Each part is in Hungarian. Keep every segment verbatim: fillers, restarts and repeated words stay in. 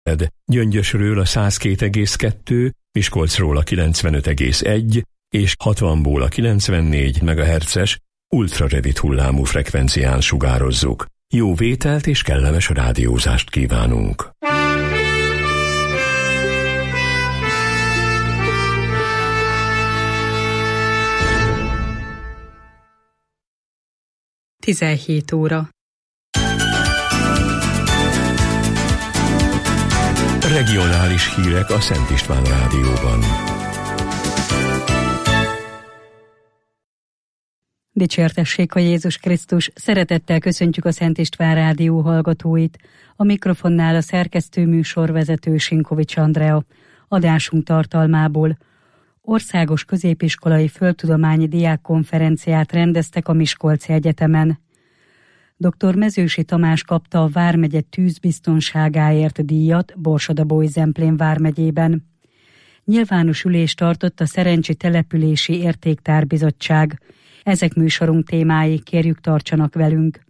Gyöngyösről a száz két egész kettő, Miskolcról a kilencvenöt egész egy és hatvanból a kilencvennégy megahertzes ultrarövid hullámú frekvencián sugározzuk. Jó vételt és kellemes rádiózást kívánunk! tizenhét óra. Regionális hírek a Szent István Rádióban. Dicsértessék a Jézus Krisztus! Szeretettel köszöntjük a Szent István Rádió hallgatóit. A mikrofonnál a szerkesztő műsorvezető Sinkovics Andrea. Adásunk tartalmából: országos középiskolai földtudományi diákkonferenciát rendeztek a Miskolci Egyetemen. doktor Mezősi Tamás kapta a vármegye tűzbiztonságáért díjat Borsod-Abaúj-Zemplén vármegyében. Nyilvános ülést tartott a Szerencsi Települési Értéktárbizottság. Ezek műsorunk témái, kérjük tartsanak velünk.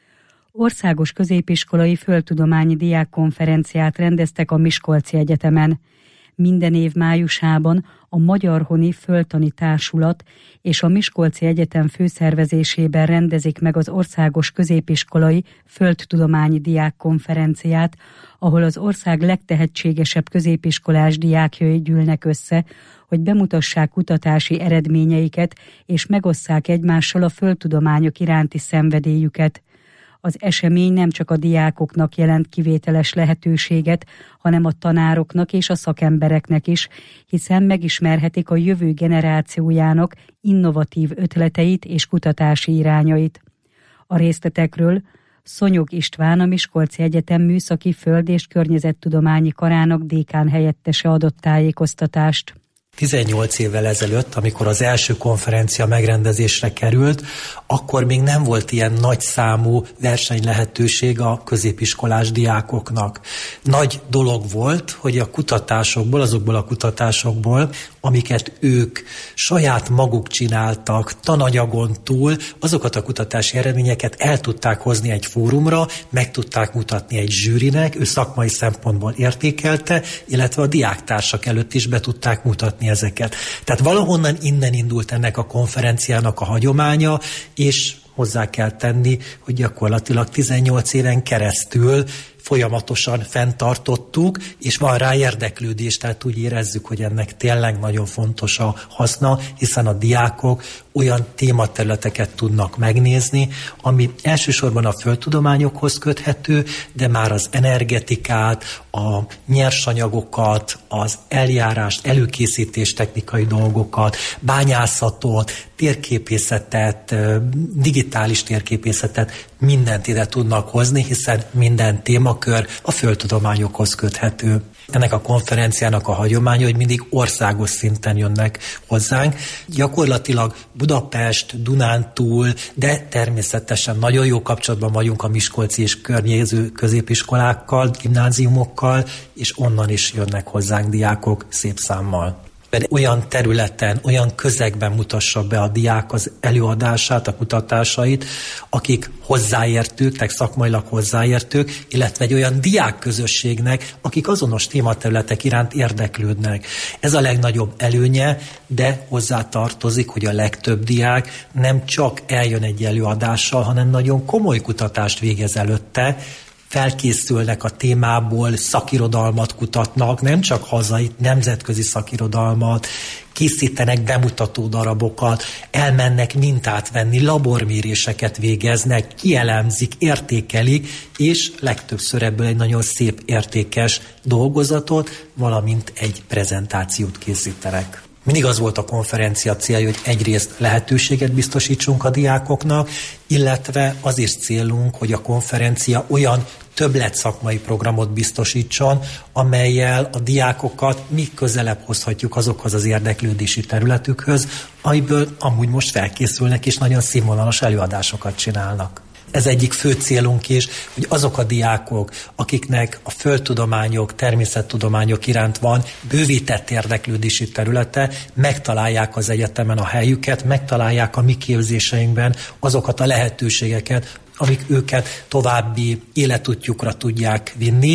Országos középiskolai földtudományi diákkonferenciát rendeztek a Miskolci Egyetemen. Minden év májusában a Magyarhoni Földtani Társulat és a Miskolci Egyetem főszervezésében rendezik meg az Országos Középiskolai Földtudományi Diákkonferenciát, ahol az ország legtehetségesebb középiskolás diákjai gyűlnek össze, hogy bemutassák kutatási eredményeiket és megosszák egymással a földtudományok iránti szenvedélyüket. Az esemény nem csak a diákoknak jelent kivételes lehetőséget, hanem a tanároknak és a szakembereknek is, hiszen megismerhetik a jövő generációjának innovatív ötleteit és kutatási irányait. A részletekről Szonyog István, a Miskolci Egyetem Műszaki Föld- és Környezettudományi Karának dékán helyettese adott tájékoztatást. tizennyolc évvel ezelőtt, amikor az első konferencia megrendezésre került, akkor még nem volt ilyen nagy számú versenylehetőség a középiskolás diákoknak. Nagy dolog volt, hogy a kutatásokból, azokból a kutatásokból, amiket ők saját maguk csináltak, tananyagon túl, azokat a kutatási eredményeket el tudták hozni egy fórumra, meg tudták mutatni egy zsűrinek, ő szakmai szempontból értékelte, illetve a diáktársak előtt is be tudták mutatni ezeket. Tehát valahonnan innen indult ennek a konferenciának a hagyománya, és hozzá kell tenni, hogy gyakorlatilag tizennyolc éven keresztül folyamatosan fenntartottuk, és van rá érdeklődés, tehát úgy érezzük, hogy ennek tényleg nagyon fontos a haszna, hiszen a diákok olyan tématerületeket tudnak megnézni, ami elsősorban a földtudományokhoz köthető, de már az energetikát, a nyersanyagokat, az eljárást, előkészítés technikai dolgokat, bányászatot, térképészetet, digitális térképészetet, mindent ide tudnak hozni, hiszen minden témakör a földtudományokhoz köthető. Ennek a konferenciának a hagyománya, hogy mindig országos szinten jönnek hozzánk. Gyakorlatilag Budapest, Dunántúl, de természetesen nagyon jó kapcsolatban vagyunk a miskolci és környező középiskolákkal, gimnáziumokkal, és onnan is jönnek hozzánk diákok szép számmal. Olyan területen, olyan közegben mutassa be a diák az előadását, a kutatásait, akik hozzáértők, tehát szakmailag hozzáértők, illetve egy olyan diákközösségnek, akik azonos tématerületek iránt érdeklődnek. Ez a legnagyobb előnye, de hozzá tartozik, hogy a legtöbb diák nem csak eljön egy előadással, hanem nagyon komoly kutatást végez előtte, felkészülnek a témából, szakirodalmat kutatnak, nem csak hazai, nemzetközi szakirodalmat, készítenek bemutató darabokat, elmennek mintát venni, laborméréseket végeznek, kielemzik, értékelik, és legtöbbször ebből egy nagyon szép, értékes dolgozatot, valamint egy prezentációt készítenek. Mindig az volt a konferencia célja, hogy egyrészt lehetőséget biztosítsunk a diákoknak, illetve az is célunk, hogy a konferencia olyan többlet szakmai programot biztosítson, amellyel a diákokat mi közelebb hozhatjuk azokhoz az érdeklődési területükhöz, amiből amúgy most felkészülnek és nagyon színvonalas előadásokat csinálnak. Ez egyik fő célunk is, hogy azok a diákok, akiknek a földtudományok, természettudományok iránt van bővített érdeklődési területe, megtalálják az egyetemen a helyüket, megtalálják a mi képzéseinkben azokat a lehetőségeket, amik őket további életútjukra tudják vinni.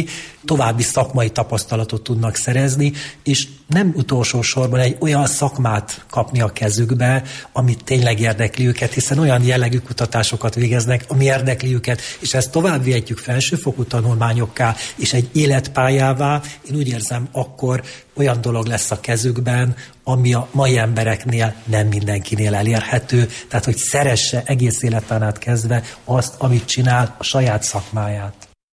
további szakmai tapasztalatot tudnak szerezni, és nem utolsó sorban egy olyan szakmát kapni a kezükbe, amit tényleg érdekli őket, hiszen olyan jellegű kutatásokat végeznek, ami érdekli őket, és ezt tovább vihetjük felsőfokú tanulmányokká, és egy életpályává, én úgy érzem, akkor olyan dolog lesz a kezükben, ami a mai embereknél nem mindenkinél elérhető, tehát hogy szeresse egész életen át kezdve azt, amit csinál, a saját szakmáját.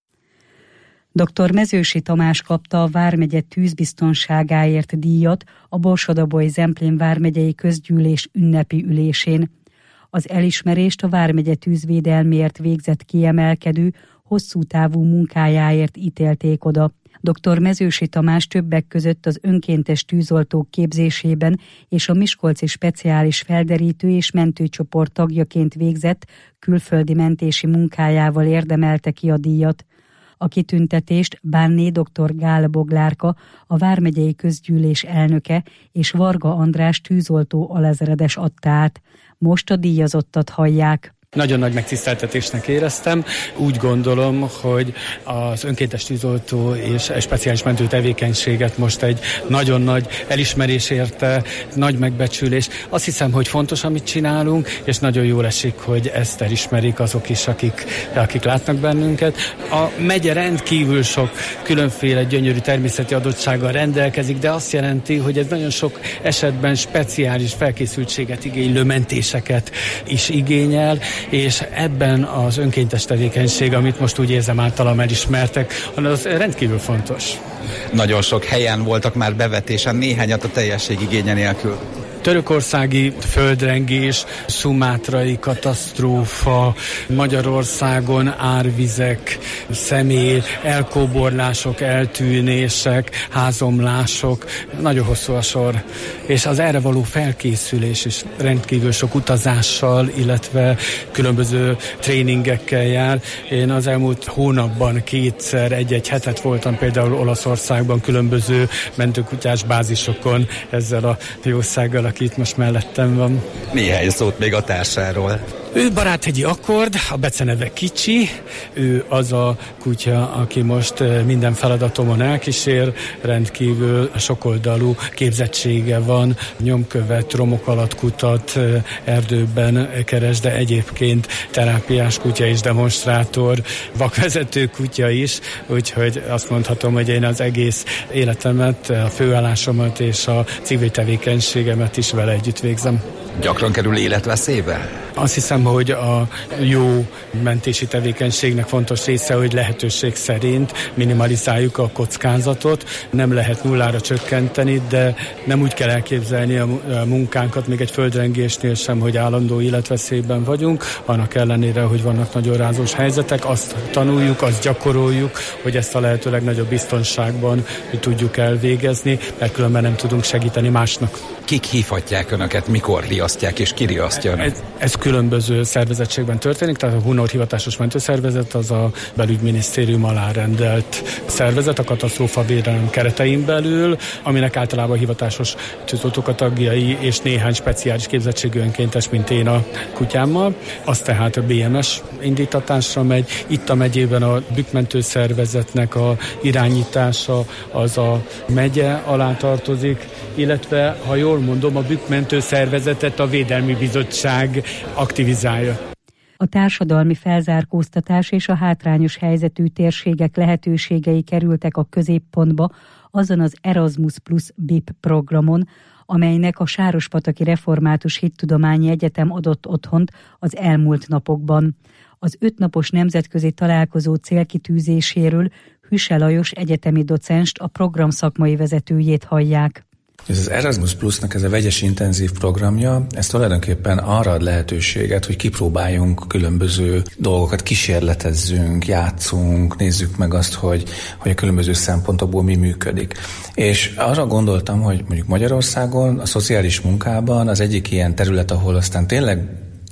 doktor Mezősi Tamás kapta a vármegye tűzbiztonságáért díjat a Borsod-Abaúj-Zemplén vármegyei közgyűlés ünnepi ülésén. Az elismerést a vármegye tűzvédelméért végzett kiemelkedő, hosszú távú munkájáért ítélték oda. doktor Mezősi Tamás többek között az önkéntes tűzoltók képzésében és a Miskolci Speciális Felderítő és Mentőcsoport tagjaként végzett külföldi mentési munkájával érdemelte ki a díjat. A kitüntetést Bánné doktor Gál Boglárka, a vármegyei közgyűlés elnöke, és Varga András tűzoltó alezredes adta át. Most a díjazottat hallják. Nagyon nagy megtiszteltetésnek éreztem. Úgy gondolom, hogy az önkéntes tűzoltó és speciális mentő tevékenységet most egy nagyon nagy elismerés érte, nagy megbecsülés. Azt hiszem, hogy fontos, amit csinálunk, és nagyon jól esik, hogy ezt elismerik azok is, akik, akik látnak bennünket. A megye rendkívül sok különféle gyönyörű természeti adottsággal rendelkezik, de azt jelenti, hogy ez nagyon sok esetben speciális felkészültséget igénylő mentéseket is igényel, és ebben az önkéntes tevékenység, amit most úgy érzem általam elismertek, az rendkívül fontos. Nagyon sok helyen voltak már bevetésen, néhányat a teljesség igénye nélkül. Törökországi földrengés, szumátrai katasztrófa, Magyarországon árvizek, személy, elkóborlások, eltűnések, házomlások, nagyon hosszú a sor. És az erre való felkészülés is rendkívül sok utazással, illetve különböző tréningekkel jár. Én az elmúlt hónapban kétszer egy-egy hetet voltam például Olaszországban különböző mentőkutyás bázisokon ezzel a jószággal, aki itt most mellettem van. Néhány szót még a társáról. Ő Baráthegyi Akkord, a beceneve Kicsi, ő az a kutya, aki most minden feladatomon elkísér, rendkívül sokoldalú képzettsége van, nyomkövet, romok alatt kutat, erdőben keres, de egyébként terápiás kutya és demonstrátor, vakvezető kutya is, úgyhogy azt mondhatom, hogy én az egész életemet, a főállásomat és a civil tevékenységemet is vele együtt végzem. Gyakran kerül életveszélybe? Azt hiszem, hogy a jó mentési tevékenységnek fontos része, hogy lehetőség szerint minimalizáljuk a kockázatot. Nem lehet nullára csökkenteni, de nem úgy kell elképzelni a munkánkat, még egy földrengésnél sem, hogy állandó életveszélyben vagyunk. Annak ellenére, hogy vannak nagyon rázós helyzetek, azt tanuljuk, azt gyakoroljuk, hogy ezt a lehető legnagyobb biztonságban tudjuk elvégezni, mert különben nem tudunk segíteni másnak. Kik hívhatják önöket, mikor riasztják és ki riasztja önöket? Ez, ez különböző szervezettségben történik, tehát a Hunor hivatásos mentőszervezet az a belügyminisztérium alá rendelt szervezet, a katasztrófavédelem keretein belül, aminek általában hivatásos tűzoltók a tagjai és néhány speciális képzettségű önkéntes, mint én a kutyámmal. Az tehát a bé em es indítatásra megy. Itt a megyében a bükkmentőszervezetnek a irányítása az a megye alá tartozik, illetve, ha jól mondom, a bükkmentőszervezetet a Védelmi Bizottság aktivizálja. A társadalmi felzárkóztatás és a hátrányos helyzetű térségek lehetőségei kerültek a középpontba azon az Erasmus Plus bé i pé programon, amelynek a Sárospataki Református Hittudományi Egyetem adott otthont az elmúlt napokban. Az ötnapos nemzetközi találkozó célkitűzéséről Hüse Lajos egyetemi docenst, a program szakmai vezetőjét hallják. Ez az Erasmus Plusnak ez a vegyes intenzív programja, ez tulajdonképpen arra ad lehetőséget, hogy kipróbáljunk különböző dolgokat, kísérletezzünk, játszunk, nézzük meg azt, hogy, hogy a különböző szempontokból mi működik. És arra gondoltam, hogy mondjuk Magyarországon a szociális munkában az egyik ilyen terület, ahol aztán tényleg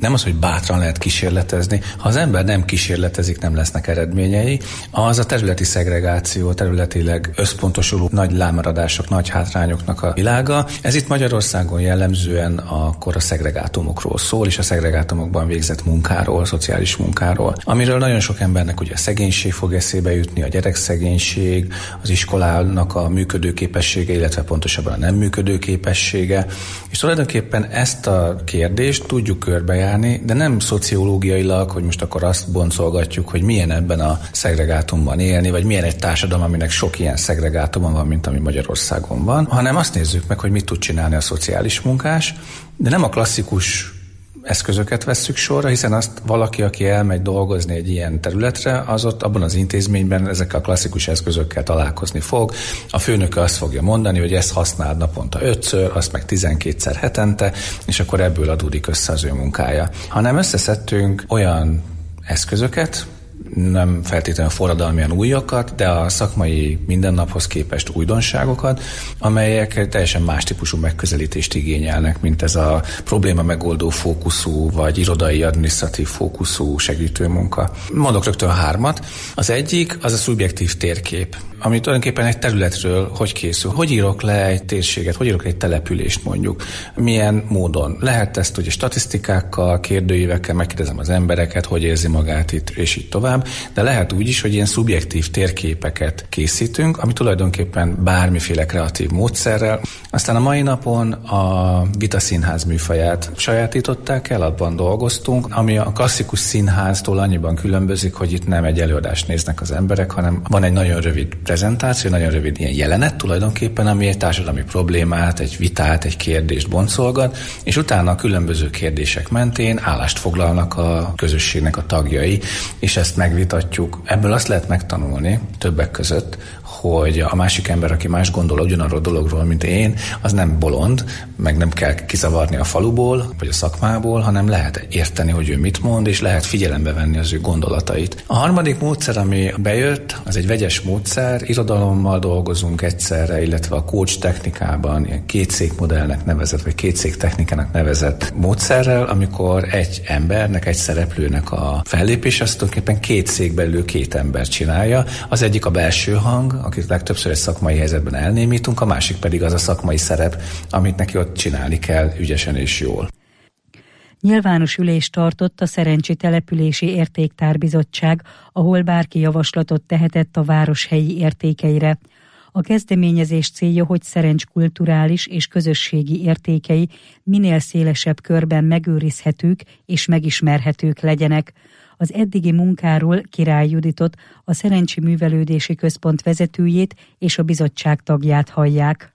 nem az, hogy bátran lehet kísérletezni. Ha az ember nem kísérletezik, nem lesznek eredményei. Az a területi szegregáció, területileg összpontosuló nagy lámaradások, nagy hátrányoknak a világa. Ez itt Magyarországon jellemzően akkor a szegregátumokról szól, és a szegregátumokban végzett munkáról, szociális munkáról, amiről nagyon sok embernek ugye a szegénység fog eszébe jutni, a gyerekszegénység, az iskolának a működőképessége, illetve pontosabban a nem működőképessége. És tulajdonképpen ezt a kérdést tudjuk körbejárni, de nem szociológiailag, hogy most akkor azt boncolgatjuk, hogy milyen ebben a szegregátumban élni, vagy milyen egy társadalom, aminek sok ilyen szegregátuma van, mint ami Magyarországon van, hanem azt nézzük meg, hogy mit tud csinálni a szociális munkás, de nem a klasszikus eszközöket vesszük sorra, hiszen azt valaki, aki elmegy dolgozni egy ilyen területre, az ott abban az intézményben ezekkel a klasszikus eszközökkel találkozni fog. A főnöke azt fogja mondani, hogy ezt használd naponta ötször, azt meg tizenkétszer hetente, és akkor ebből adódik össze az ő munkája. Hanem összeszedtünk olyan eszközöket, nem feltétlenül forradalmian újakat, de a szakmai mindennaphoz képest újdonságokat, amelyek teljesen más típusú megközelítést igényelnek, mint ez a probléma megoldó fókuszú, vagy irodai adminisztratív fókuszú segítőmunka. Mondok rögtön hármat. Az egyik az a szubjektív térkép, ami tulajdonképpen egy területről hogy készül. Hogy írok le egy térséget, hogy írok le egy települést mondjuk, milyen módon. Lehet ezt ugye statisztikákkal, kérdőívekkel, megkérdezem az embereket, hogy érzi magát itt, és így tovább, de lehet úgy is, hogy ilyen szubjektív térképeket készítünk, ami tulajdonképpen bármiféle kreatív módszerrel. Aztán a mai napon a Vita Színház műfaját sajátították el, abban dolgoztunk, ami a klasszikus színháztól annyiban különbözik, hogy itt nem egy előadást néznek az emberek, hanem van egy nagyon rövid prezentáció, nagyon rövid ilyen jelenet tulajdonképpen, ami egy társadalmi problémát, egy vitát, egy kérdést boncolgat, és utána a különböző kérdések mentén állást foglalnak a közösségnek a tagjai, és ezt megvitatjuk. Ebből azt lehet megtanulni többek között, hogy a másik ember, aki más gondol ugyanarról a dologról, mint én, az nem bolond, meg nem kell kizavarni a faluból, vagy a szakmából, hanem lehet érteni, hogy ő mit mond, és lehet figyelembe venni az ő gondolatait. A harmadik módszer, ami bejött, az egy vegyes módszer, irodalommal dolgozunk egyszerre, illetve a coach technikában, ilyen kétszékmodellnek nevezett, vagy kétszéktechnikának nevezett módszerrel, amikor egy embernek, egy szereplőnek a fellépés, azt tulajdonképpen két szék belül két ember csinálja. Az egyik a belső hang, akit legtöbbször egy szakmai helyzetben elnémítunk, a másik pedig az a szakmai szerep, amit neki ott csinálni kell ügyesen és jól. Nyilvános ülést tartott a Szerencsi Települési Értéktárbizottság, ahol bárki javaslatot tehetett a város helyi értékeire. A kezdeményezés célja, hogy Szerencs kulturális és közösségi értékei minél szélesebb körben megőrizhetők és megismerhetők legyenek. Az eddigi munkáról Király Juditot, a Szerencsi Művelődési Központ vezetőjét és a bizottság tagját hallják.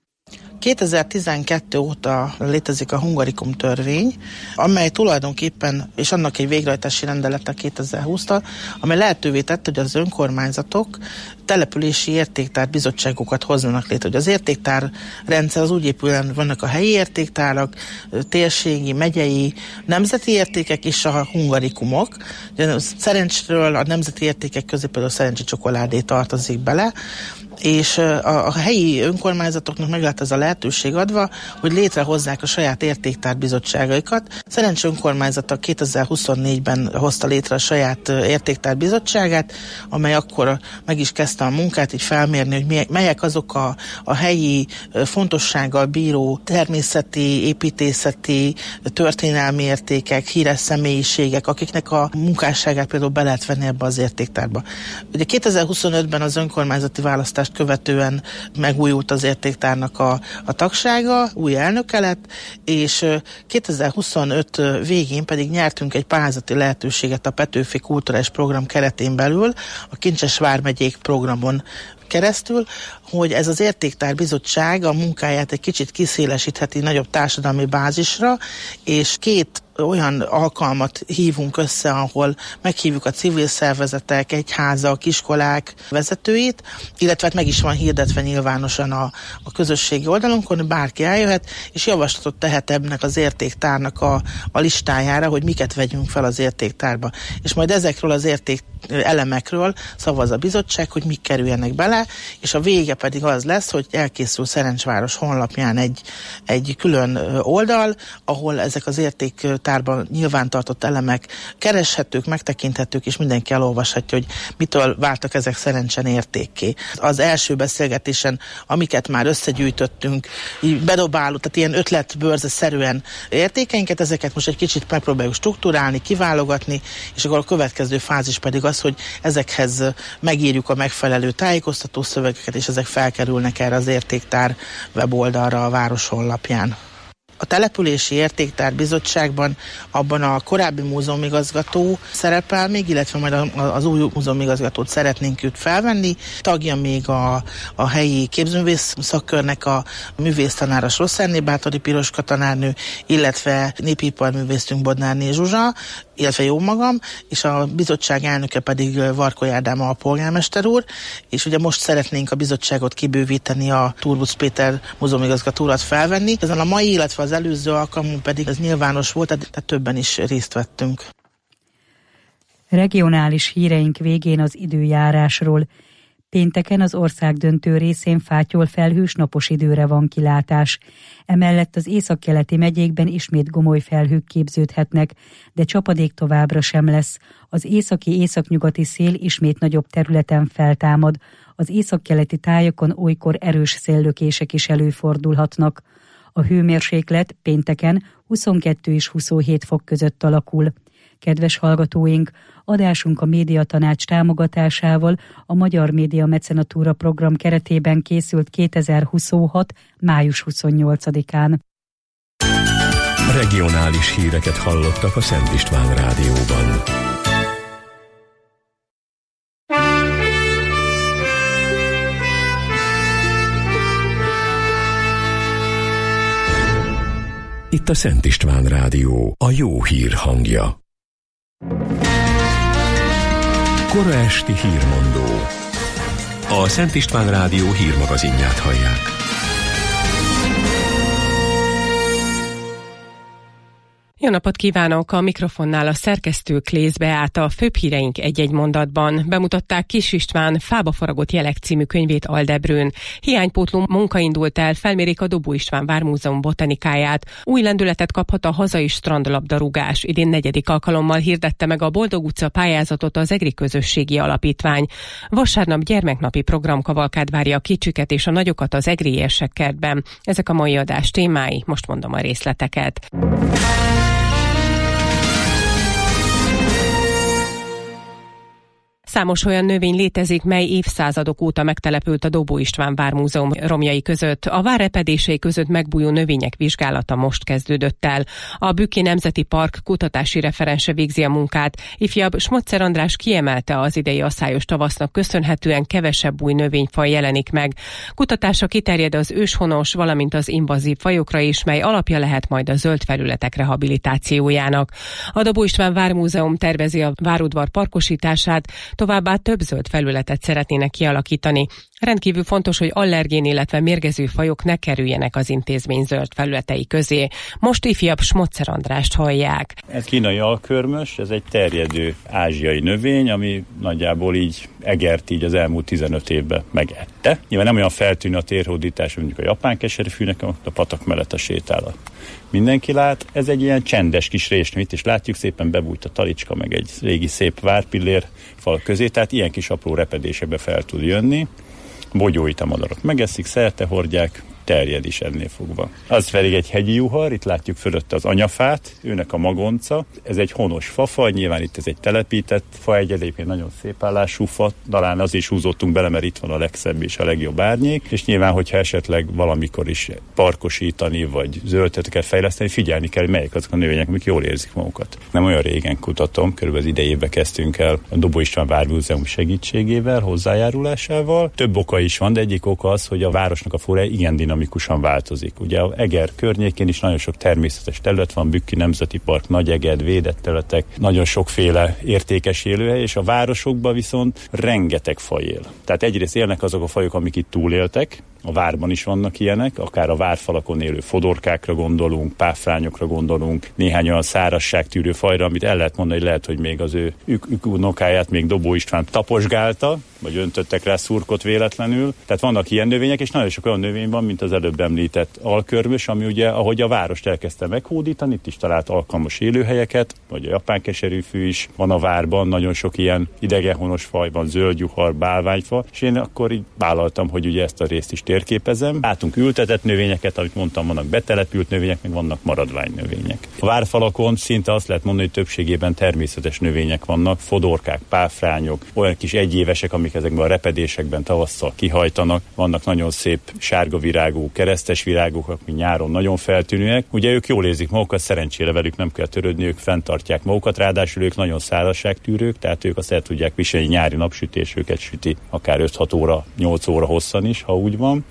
kétezer-tizenkettő óta létezik a Hungarikum törvény, amely tulajdonképpen, és annak egy végrehajtási rendelete kétezer-húsztól, amely lehetővé tette, hogy az önkormányzatok települési értéktárbizottságokat hozzanak létre. Hogy az értéktár rendszer az úgy épül, vannak a helyi értéktárak, térségi, megyei, nemzeti értékek és a hungarikumok. Szerencsről a nemzeti értékek közé például a szerencsi csokoládé tartozik bele, és a, a helyi önkormányzatoknak meg lett ez a lehetőség adva, hogy létrehozzák a saját értéktárbizottságaikat. Szerencs önkormányzata kétezer-huszonnégyben hozta létre a saját értéktárbizottságát, amely akkor meg is kezdte a munkát, így felmérni, hogy melyek azok a, a helyi fontossággal bíró természeti, építészeti, történelmi értékek, híres személyiségek, akiknek a munkásságát például be lehet venni ebbe az értéktárba. Ugye kétezer-huszonötben az önkormányzati választást követően megújult az értéktárnak a, a tagsága, új elnöke lett, és kétezer-huszonöt végén pedig nyertünk egy pályázati lehetőséget a Petőfi Kulturális Program keretén belül, a Kincses vármegyék programon keresztül, hogy ez az értéktárbizottság a munkáját egy kicsit kiszélesítheti nagyobb társadalmi bázisra, és két olyan alkalmat hívunk össze, ahol meghívjuk a civil szervezetek, egyházak, iskolák vezetőit, illetve hát meg is van hirdetve nyilvánosan a, a közösségi oldalunkon, hogy bárki eljöhet, és javaslatot tehet ennek az értéktárnak a, a listájára, hogy miket vegyünk fel az értéktárba. És majd ezekről az érték elemekről szavaz a bizottság, hogy mik kerüljenek bele, és a vége pedig az lesz, hogy elkészül Szerencsváros honlapján egy, egy külön oldal, ahol ezek az értéktár értéktárban nyilvántartott elemek kereshetők, megtekinthetők, és mindenki elolvashatja, hogy mitől váltak ezek szerencsen értékké. Az első beszélgetésen, amiket már összegyűjtöttünk, így bedobáló, tehát ilyen ötletbörze-szerűen értékeinket, ezeket most egy kicsit megpróbáljuk struktúrálni, kiválogatni, és akkor a következő fázis pedig az, hogy ezekhez megírjuk a megfelelő tájékoztató szövegeket, és ezek felkerülnek erre az értéktár weboldalra a város honlapján. A Települési Értéktár Bizottságban abban a korábbi múzeumigazgató szerepel még, illetve majd az új múzeumigazgatót szeretnénk őt felvenni. Tagja még a, a helyi képzőművész szakkörnek a művésztanára Rosszerné Báthori Piroska tanárnő, illetve népiparművészünk Bodnárné Zsuzsa, illetve jó magam, és a bizottság elnöke pedig Varkoly Ádám a polgármester úr, és ugye most szeretnénk a bizottságot kibővíteni, a Turbusz Péter múzeumigazgató urat felvenni. Ezen a mai, illetve az előző alkalmunk pedig ez nyilvános volt, tehát többen is részt vettünk. Regionális híreink végén az időjárásról. Pénteken az ország döntő részén fátyol felhős napos időre van kilátás. Emellett az északkeleti megyékben ismét gomoly felhők képződhetnek, de csapadék továbbra sem lesz. Az északi északnyugati szél ismét nagyobb területen feltámad. Az északkeleti tájakon olykor erős széllökések is előfordulhatnak. A hőmérséklet pénteken huszonkettő és huszonhét fok között alakul. Kedves hallgatóink, adásunk a Médiatanács támogatásával a Magyar Média Mecenatúra program keretében készült kétezer-huszonhat. május huszonnyolcadikán. Regionális híreket hallottak a Szent István Rádióban. Itt a Szent István Rádió, a jó hír hangja. Kora esti hírmondó. A Szent István Rádió hírmagazinját hallják. Jó napot kívánok! A mikrofonnál a szerkesztő Klész Beáta. Főbb híreink egy-egy mondatban. Bemutatták Kis István Fába faragott jelek című könyvét Aldebrőn. Hiánypótló munka indult el, felmérik a Dobó István Vármúzeum botanikáját. Új lendületet kaphat a hazai strandlabdarúgás. Idén negyedik alkalommal hirdette meg a Boldog utca pályázatot az EGRI Közösségi Alapítvány. Vasárnap gyermeknapi programkavalkád várja a kicsiket és a nagyokat az egri érsekkertben. Ezek a mai adás témái, most mondom a részleteket. Számos olyan növény létezik, mely évszázadok óta megtelepült a Dobó István Vármúzeum romjai között. A vár repedései között megbújó növények vizsgálata most kezdődött el. A Bükki Nemzeti Park kutatási referense végzi a munkát. Ifjabb Smotzer András kiemelte, az idei asszályos tavasznak köszönhetően kevesebb új növényfaj jelenik meg. Kutatása kiterjed az őshonos, valamint az invazív fajokra is, mely alapja lehet majd a zöld felületek rehabilitációjának. A Dobó István Vármúzeum tervezi a várudvar parkosítását, továbbá több zöld felületet szeretnének kialakítani. Rendkívül fontos, hogy allergén, illetve mérgező fajok ne kerüljenek az intézmény zöld felületei közé. Most ifjabb Smotzer Andrást hallják. Ez kínai alkörmös, ez egy terjedő ázsiai növény, ami nagyjából így egert így az elmúlt tizenöt évben megette. Nyilván nem olyan feltűnő a térhódítás, mondjuk a japán keserűfűnek, a patak mellett a sétálat mindenki lát. Ez egy ilyen csendes kis résnő, itt is látjuk, szépen bebújt a talicska, meg egy régi szép várpillér fal közé, tehát ilyen kis apró repedésekbe fel tud jönni. Bogyóit a madarak megeszik, szerte hordják, terjed is ennél fogva. Az pedig egy hegyi juhar, itt látjuk fölött az anyafát, őnek a magonca. Ez egy honos fafaj, nyilván itt ez egy telepített fa, egy egyébként nagyon szép állású fa, talán az is húzottunk bele, mert itt van a legszebb és a legjobb árnyék, és nyilván, hogyha esetleg valamikor is parkosítani, vagy zöldteteket fejleszteni, figyelni kell, hogy melyek azok a növények, amik jól érzik magukat. Nem olyan régen kutatom, körülbelül az idejében kezdtünk el a Dobó István Vármúzeum segítségével, hozzájárulásával. Több oka is van, de egyik oka az, hogy a városnak a flórája igen dinamikusan változik. Ugye a Eger környékén is nagyon sok természetes terület van, Bükki Nemzeti Park, Nagyeged, védett területek, nagyon sokféle értékes élőhely, és a városokban viszont rengeteg faj él. Tehát egyrészt élnek azok a fajok, amik itt túléltek, A várban is vannak ilyenek, akár a várfalakon élő fodorkákra gondolunk, páfrányokra gondolunk, néhány olyan szárazságtűrő fajra, amit el lehet mondani, hogy lehet, hogy még az ő unokáját még Dobó István taposgálta, vagy öntöttek rá szurkot véletlenül. Tehát vannak ilyen növények, és nagyon sok olyan növény van, mint az előbb említett alkörmös, ami ugye, ahogy a várost elkezdte meghódítani, itt is talált alkalmas élőhelyeket, vagy a japán keserűfű is van a várban, nagyon sok ilyen idegenhonos faj van, zöldjuhar, bálványfa, és én akkor így vállaltam, hogy ugye ezt a részt is térképezem. Látunk ültetett növényeket, amit mondtam, vannak betelepült növények, meg vannak maradványnövények. A várfalakon szinte azt lehet mondani, hogy többségében természetes növények vannak, fodorkák, páfrányok, olyan kis egyévesek, amik ezekben a repedésekben tavasszal kihajtanak. Vannak nagyon szép sárga virágú, keresztes virágok, amik nyáron nagyon feltűnőek. Ugye ők jól érzik magukat, szerencsére velük nem kell törődni, ők fenntartják magukat, ráadásul ők nagyon szárazságtűrők, tehát ők azt el tudják viselni, nyári napsütés, őket süti akár öt-hat óra, nyolc óra hosszan is, ha úgy van.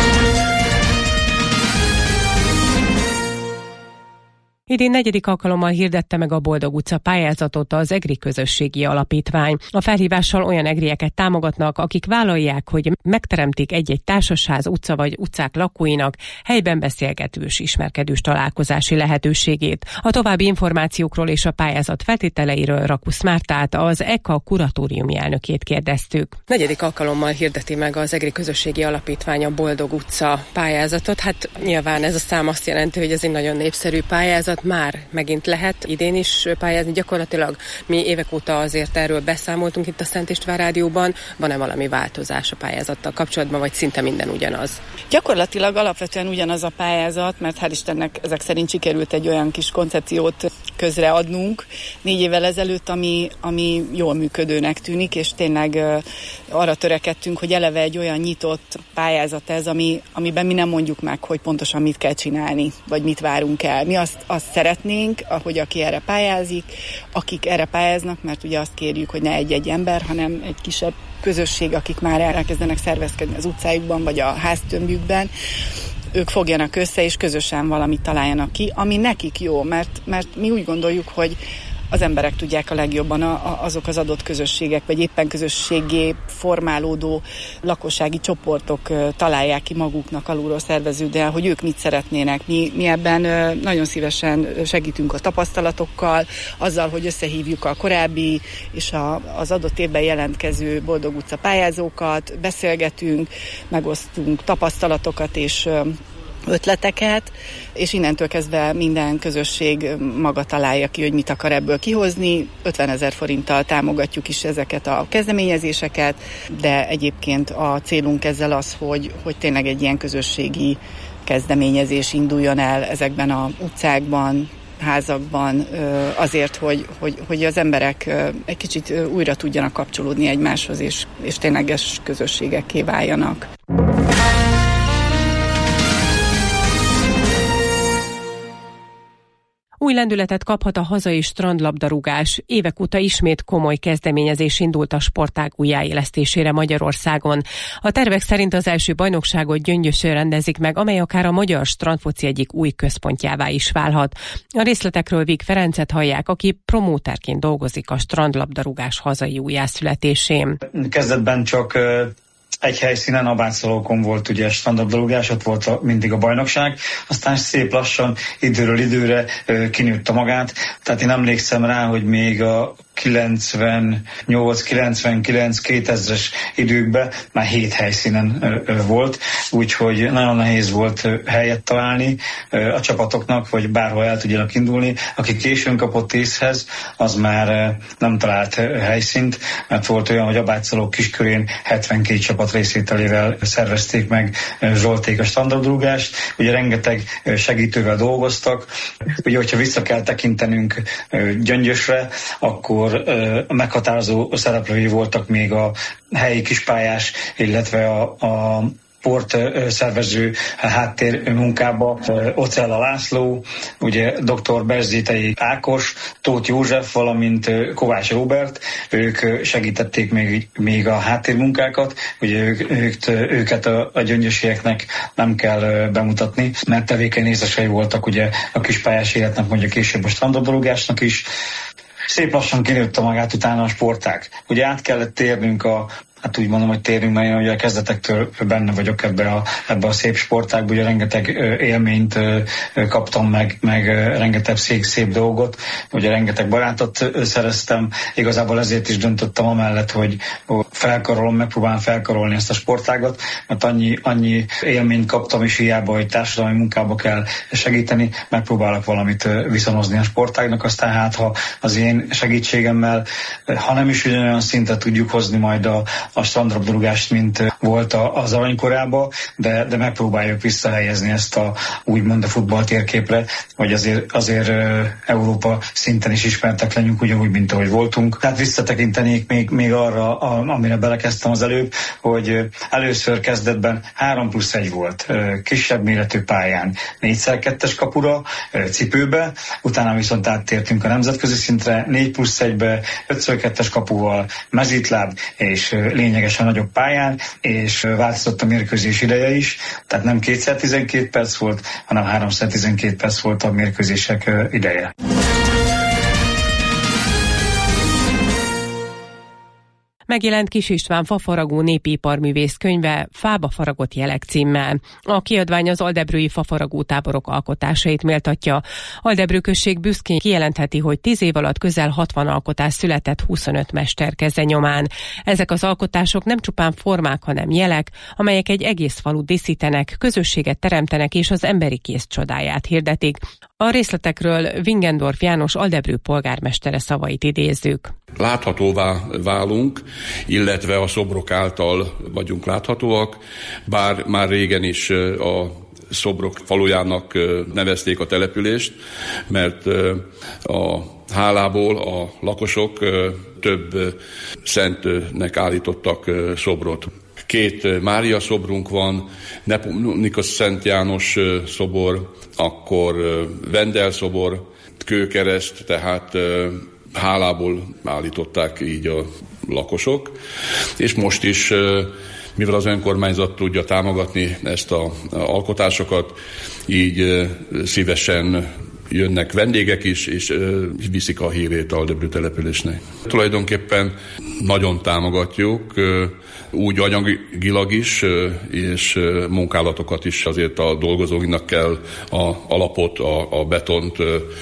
Idén negyedik alkalommal hirdette meg a Boldog utca pályázatot az EGRI Közösségi Alapítvány. A felhívással olyan egrieket támogatnak, akik vállalják, hogy megteremtik egy-egy társasház, utca vagy utcák lakóinak helyben beszélgetős, ismerkedős találkozási lehetőségét. A további információkról és a pályázat feltételeiről Rakusz Mártát, az é ká kuratóriumi elnökét kérdeztük. Negyedik alkalommal hirdeti meg az EGRI Közösségi Alapítvány a Boldog utca pályázatot. Hát nyilván ez a szám azt jelenti, hogy ez egy nagyon népszerű pályázat. Már megint lehet idén is pályázni. Gyakorlatilag mi évek óta azért erről beszámoltunk itt a Szent István Rádióban. Van-e valami változás a pályázattal kapcsolatban, vagy szinte minden ugyanaz? Gyakorlatilag alapvetően ugyanaz a pályázat, mert hál' Istennek ezek szerint sikerült egy olyan kis koncepciót közreadnunk négy évvel ezelőtt, ami, ami jól működőnek tűnik, és tényleg uh, arra törekedtünk, hogy eleve egy olyan nyitott pályázat ez, ami, amiben mi nem mondjuk meg, hogy pontosan mit kell csinálni, vagy mit várunk el. Mi azt, azt szeretnénk, ahogy aki erre pályázik, akik erre pályáznak, mert ugye azt kérjük, hogy ne egy-egy ember, hanem egy kisebb közösség, akik már elkezdenek szervezkedni az utcájukban, vagy a háztömbjükben, ők fogjanak össze, és közösen valamit találjanak ki, ami nekik jó, mert, mert mi úgy gondoljuk, hogy az emberek tudják a legjobban a, a, azok az adott közösségek, vagy éppen közösségé formálódó lakossági csoportok uh, találják ki maguknak alulról szerveződően, hogy ők mit szeretnének. Mi, mi ebben uh, nagyon szívesen segítünk a tapasztalatokkal, azzal, hogy összehívjuk a korábbi és a, az adott évben jelentkező Boldog utca pályázókat, beszélgetünk, megosztunk tapasztalatokat és uh, ötleteket, és innentől kezdve minden közösség maga találja ki, hogy mit akar ebből kihozni. ötvenezer forinttal támogatjuk is ezeket a kezdeményezéseket, de egyébként a célunk ezzel az, hogy, hogy tényleg egy ilyen közösségi kezdeményezés induljon el ezekben az utcákban, házakban, azért, hogy, hogy, hogy az emberek egy kicsit újra tudjanak kapcsolódni egymáshoz, és, és tényleges közösségekké váljanak. Új lendületet kaphat a hazai strandlabdarúgás. Évek óta ismét komoly kezdeményezés indult a sportág újjáélesztésére Magyarországon. A tervek szerint az első bajnokságot Gyöngyösön rendezik meg, amely akár a magyar strandfoci egyik új központjává is válhat. A részletekről Víg Ferencet hallják, aki promóterként dolgozik a strandlabdarúgás hazai újjászületésén. Kezdetben csak egy helyszínen, a Bácsalókon volt ugye strandlabdarúgás, ott volt a, mindig a bajnokság, aztán szép lassan időről időre ö, kinőtte magát, tehát én emlékszem rá, hogy még a kilencvennyolc kilencvenkilenc kétezres időkben már hét helyszínen ö, ö, volt, úgyhogy nagyon nehéz volt ö, helyet találni ö, a csapatoknak, vagy bárhol el tudjanak indulni. Aki későn kapott észhez, az már ö, nem talált ö, helyszínt, mert volt olyan, hogy a Bácsalók kiskörén hetvenkét csapat részvételével szervezték meg ö, Zsolték a strandlabdarúgást. Ugye rengeteg ö, segítővel dolgoztak. Ugye, hogyha vissza kell tekintenünk ö, Gyöngyösre, akkor a meghatározó szereplői voltak még a helyi kispályás, illetve a, a sport szervező háttér munkába Ocella László, ugye dr. Berzsétei Ákos, Tóth József, valamint Kovács Róbert, ők segítették még, még a háttérmunkákat, ugye ők, ők, őket a, a gyöngyösieknek nem kell bemutatni, mert tevékeny részesei voltak ugye a kispályás életnek, mondja később a strandlabdarúgásnak is. Szép lassan kinőtte magát utána a sportág. Ugye át kellett térnünk a hát úgy mondom, hogy térünk, mert én ugye a kezdetektől benne vagyok ebbe a, ebbe a szép sportágba, ugye rengeteg élményt kaptam meg, meg rengeteg szép, szép dolgot, ugye rengeteg barátot szereztem, igazából ezért is döntöttem amellett, hogy felkarolom, megpróbálom felkarolni ezt a sportágat, mert annyi, annyi élményt kaptam, és hiába, hogy társadalmi munkába kell segíteni, megpróbálok valamit viszonozni a sportágnak, aztán hát, ha az én segítségemmel, ha nem is ugyanolyan szintet tudjuk hozni majd a, a strandlabdarúgást, mint volt az aranykorában, de, de megpróbáljuk visszahelyezni ezt a úgymond a futball térképre, hogy azért, azért Európa szinten is ismertek legyünk, ugyanúgy, mint ahogy voltunk. Tehát visszatekintenék még, még arra, a, amire belekezdtem az előbb, hogy először kezdetben három plusz egy volt, kisebb méretű pályán, négyszer kettes kapura, cipőbe, utána viszont áttértünk a nemzetközi szintre, négy plusz egybe, ötször kettes kapuval, mezítláb és lényegesen nagyobb pályán, és változott a mérkőzés ideje is, tehát nem kétszer tizenkét perc volt, hanem háromszor tizenkét perc volt a mérkőzések ideje. Megjelent Kis István fafaragó népiparművész könyve Fába faragott jelek címmel. A kiadvány az aldebrői fafaragó táborok alkotásait méltatja. Aldebrő község büszkén kijelentheti, hogy tíz év alatt közel hatvan alkotás született huszonöt mester keze nyomán. Ezek az alkotások nem csupán formák, hanem jelek, amelyek egy egész falut díszítenek, közösséget teremtenek és az emberi kéz csodáját hirdetik. A részletekről Wingendorf János aldebrő polgármestere szavait idézzük. Láthatóvá válunk, illetve a szobrok által vagyunk láthatóak, bár már régen is a szobrok falujának nevezték a települést, mert a hálából a lakosok több szentnek állítottak szobrot. Két Mária szobrunk van, Nepomucus Szent János szobor, akkor Vendel szobor, kőkereszt, tehát hálából állították így a lakosok, és most is, mivel az önkormányzat tudja támogatni ezt az alkotásokat, így szívesen jönnek vendégek is, és viszik a hírét Aldebrő településnek. Tulajdonképpen nagyon támogatjuk, úgy anyagilag is, és munkálatokat is azért a dolgozóinak kell a alapot, a, a betont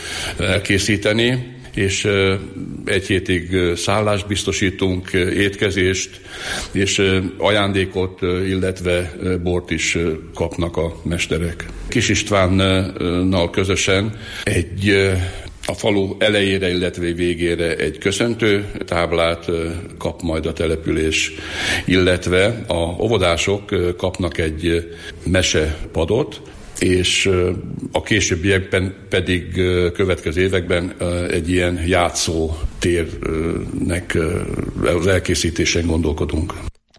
elkészíteni, és egy hétig szállást biztosítunk, étkezést, és ajándékot, illetve bort is kapnak a mesterek. Kis Istvánnal közösen egy a falu elejére, illetve végére egy köszöntő táblát kap majd a település, illetve a óvodások kapnak egy mesepadot, és a későbbiekben pedig következő években egy ilyen játszótérnek az elkészítésén gondolkodunk.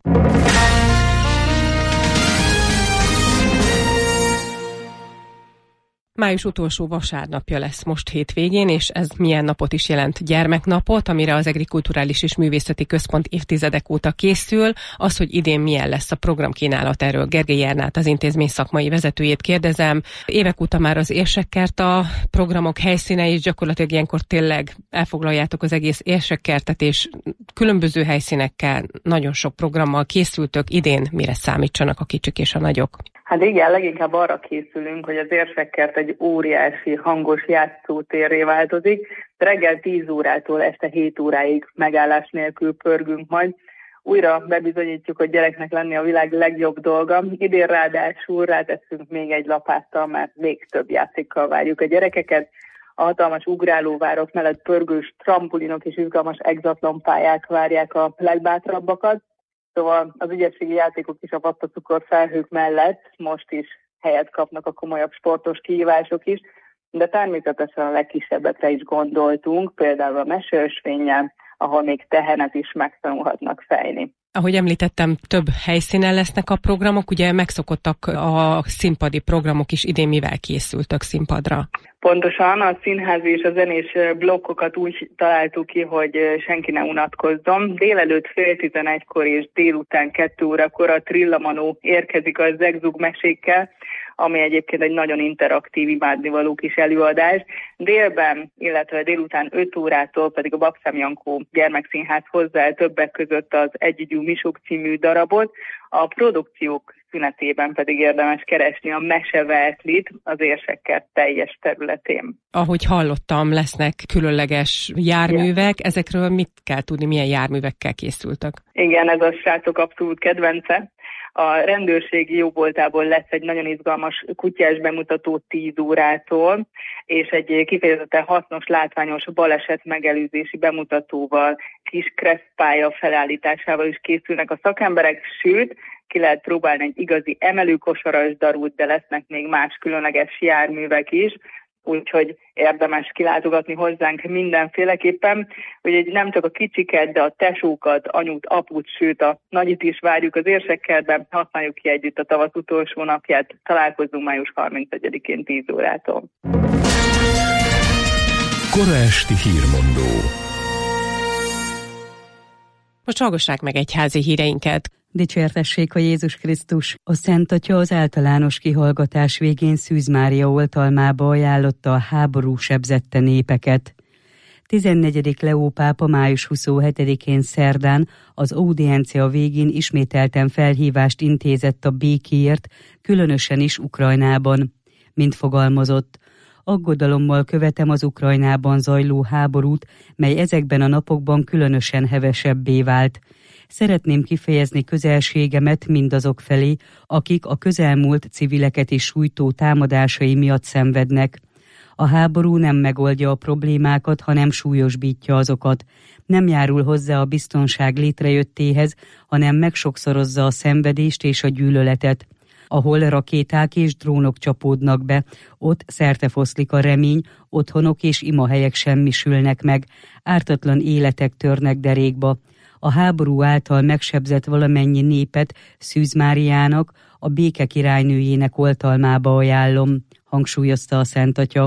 Május utolsó vasárnapja lesz most hétvégén, és ez milyen napot is jelent? Gyermeknapot, amire az Egri Kulturális és Művészeti Központ évtizedek óta készül. Az, hogy idén milyen lesz a programkínálat, erről Gergely Ernát, az intézmény szakmai vezetőjét kérdezem. Évek óta már az Érsekkert a programok helyszíne, és gyakorlatilag ilyenkor tényleg elfoglaljátok az egész Érsekkertet, és különböző helyszínekkel, nagyon sok programmal készültök. Idén mire számítsanak a kicsik és a nagyok? Hát igen, leginkább arra készülünk, hogy az Érsekkert egy óriási hangos játszótérré változik. Reggel tíz órától este hét óráig megállás nélkül pörgünk majd. Újra bebizonyítjuk, hogy gyereknek lenni a világ legjobb dolga. Idén ráadásul ráteszünk még egy lapáttal, mert még több játékkal várjuk a gyerekeket. A hatalmas ugrálóvárok mellett pörgős trampulinok és izgalmas exatlon pályák várják a legbátrabbakat. Szóval az ügyességi játékok is a vattacukor felhők mellett most is helyet kapnak a komolyabb sportos kihívások is, de természetesen a legkisebbekre is gondoltunk, például a meseösvénnyel, ahol még tehenet is megtanulhatnak fejni. Ahogy említettem, több helyszínen lesznek a programok, ugye megszokottak a színpadi programok is, idén mivel készültök színpadra? Pontosan, a színházi és a zenés blokkokat úgy találtuk ki, hogy senki ne unatkozzon. Délelőtt fél tizenegykor és délután kettő órakor a Trillamanó érkezik a Zegzug mesékkel, ami egyébként egy nagyon interaktív, imádnivaló kis előadás. Délben, illetve délután öt órától pedig a Babszám Jankó Gyermekszínház hozzá el többek között az Együgyű Misuk című darabot, a produkciók szünetében pedig érdemes keresni a Mesevertlit az Érsekkert teljes területén. Ahogy hallottam, lesznek különleges járművek, ezekről mit kell tudni, milyen járművekkel készültek? Igen, ez a srácok abszolút kedvence. A rendőrségi jóvoltából lesz egy nagyon izgalmas kutyás bemutató tíz órától, és egy kifejezetten hasznos, látványos baleset megelőzési bemutatóval, kis kresszpálya felállításával is készülnek a szakemberek, sőt, ki lehet próbálni egy igazi emelőkosaras darút, de lesznek még más különleges járművek is, úgyhogy érdemes kilátogatni hozzánk mindenféleképpen, hogy nem csak a kicsiket, de a tesókat, anyut, aput, sőt a nagyit is várjuk az Érsekkertben, használjuk ki együtt a tavasz utolsó napját, találkozunk május harmincegyedikén tíz órától. Kora esti hírmondó. Most hallgassák meg egyházi híreinket. Dicsértessék a Jézus Krisztus! A Szent Atya az általános kihallgatás végén Szűz Mária oltalmába ajánlotta a háború sebzette népeket. tizennegyedik Leó pápa május huszonhetedikén szerdán az audiencia végén ismételten felhívást intézett a békéért, különösen is Ukrajnában. Mint fogalmazott, aggodalommal követem az Ukrajnában zajló háborút, mely ezekben a napokban különösen hevesebbé vált. Szeretném kifejezni közelségemet mindazok felé, akik a közelmúlt civileket is sújtó támadásai miatt szenvednek. A háború nem megoldja a problémákat, hanem súlyosbítja azokat. Nem járul hozzá a biztonság létrejöttéhez, hanem megsokszorozza a szenvedést és a gyűlöletet. Ahol rakéták és drónok csapódnak be, ott szertefoszlik a remény, otthonok és imahelyek semmisülnek meg, ártatlan életek törnek derékba. A háború által megsebzett valamennyi népet Szűz Máriának, a béke királynőjének oltalmába ajánlom, hangsúlyozta a Szent Atya.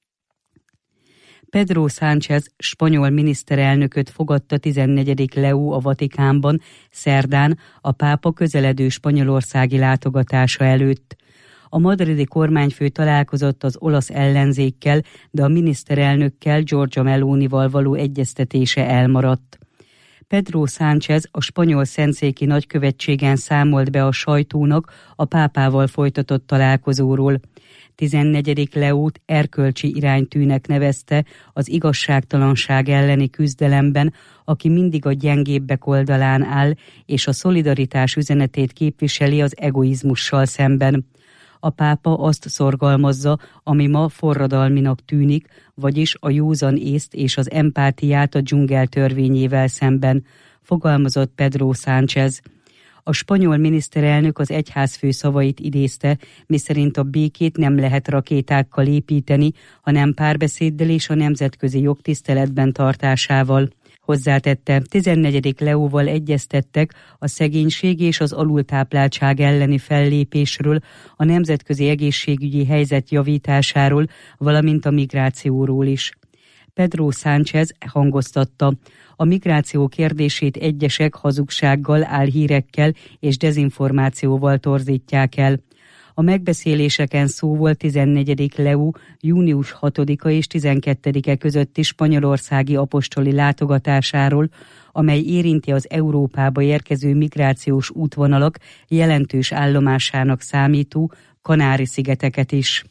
Pedro Sánchez spanyol miniszterelnököt fogadta tizennegyedik Leó a Vatikánban szerdán a pápa közeledő spanyolországi látogatása előtt. A madridi kormányfő találkozott az olasz ellenzékkel, de a miniszterelnökkel, Giorgia Melonival való egyeztetése elmaradt. Pedro Sánchez a spanyol szentszéki nagykövetségen számolt be a sajtónak a pápával folytatott találkozóról. tizennegyedik Leót erkölcsi iránytűnek nevezte az igazságtalanság elleni küzdelemben, aki mindig a gyengébbek oldalán áll, és a szolidaritás üzenetét képviseli az egoizmussal szemben. A pápa azt szorgalmazza, ami ma forradalminak tűnik, vagyis a józan észt és az empátiát a dzsungel törvényével szemben, fogalmazott Pedro Sánchez. A spanyol miniszterelnök az egyházfő szavait idézte, miszerint a békét nem lehet rakétákkal építeni, hanem párbeszéddel és a nemzetközi jog tiszteletben tartásával. Hozzátette, tizennegyedik Leóval egyeztettek a szegénység és az alultápláltság elleni fellépésről, a nemzetközi egészségügyi helyzet javításáról, valamint a migrációról is. Pedro Sánchez hangoztatta, a migráció kérdését egyesek hazugsággal, álhírekkel és dezinformációval torzítják el. A megbeszéléseken szó volt tizennegyedik Leó június hatodika és tizenkettedike közötti spanyolországi apostoli látogatásáról, amely érinti az Európába érkező migrációs útvonalak jelentős állomásának számító Kanári-szigeteket is.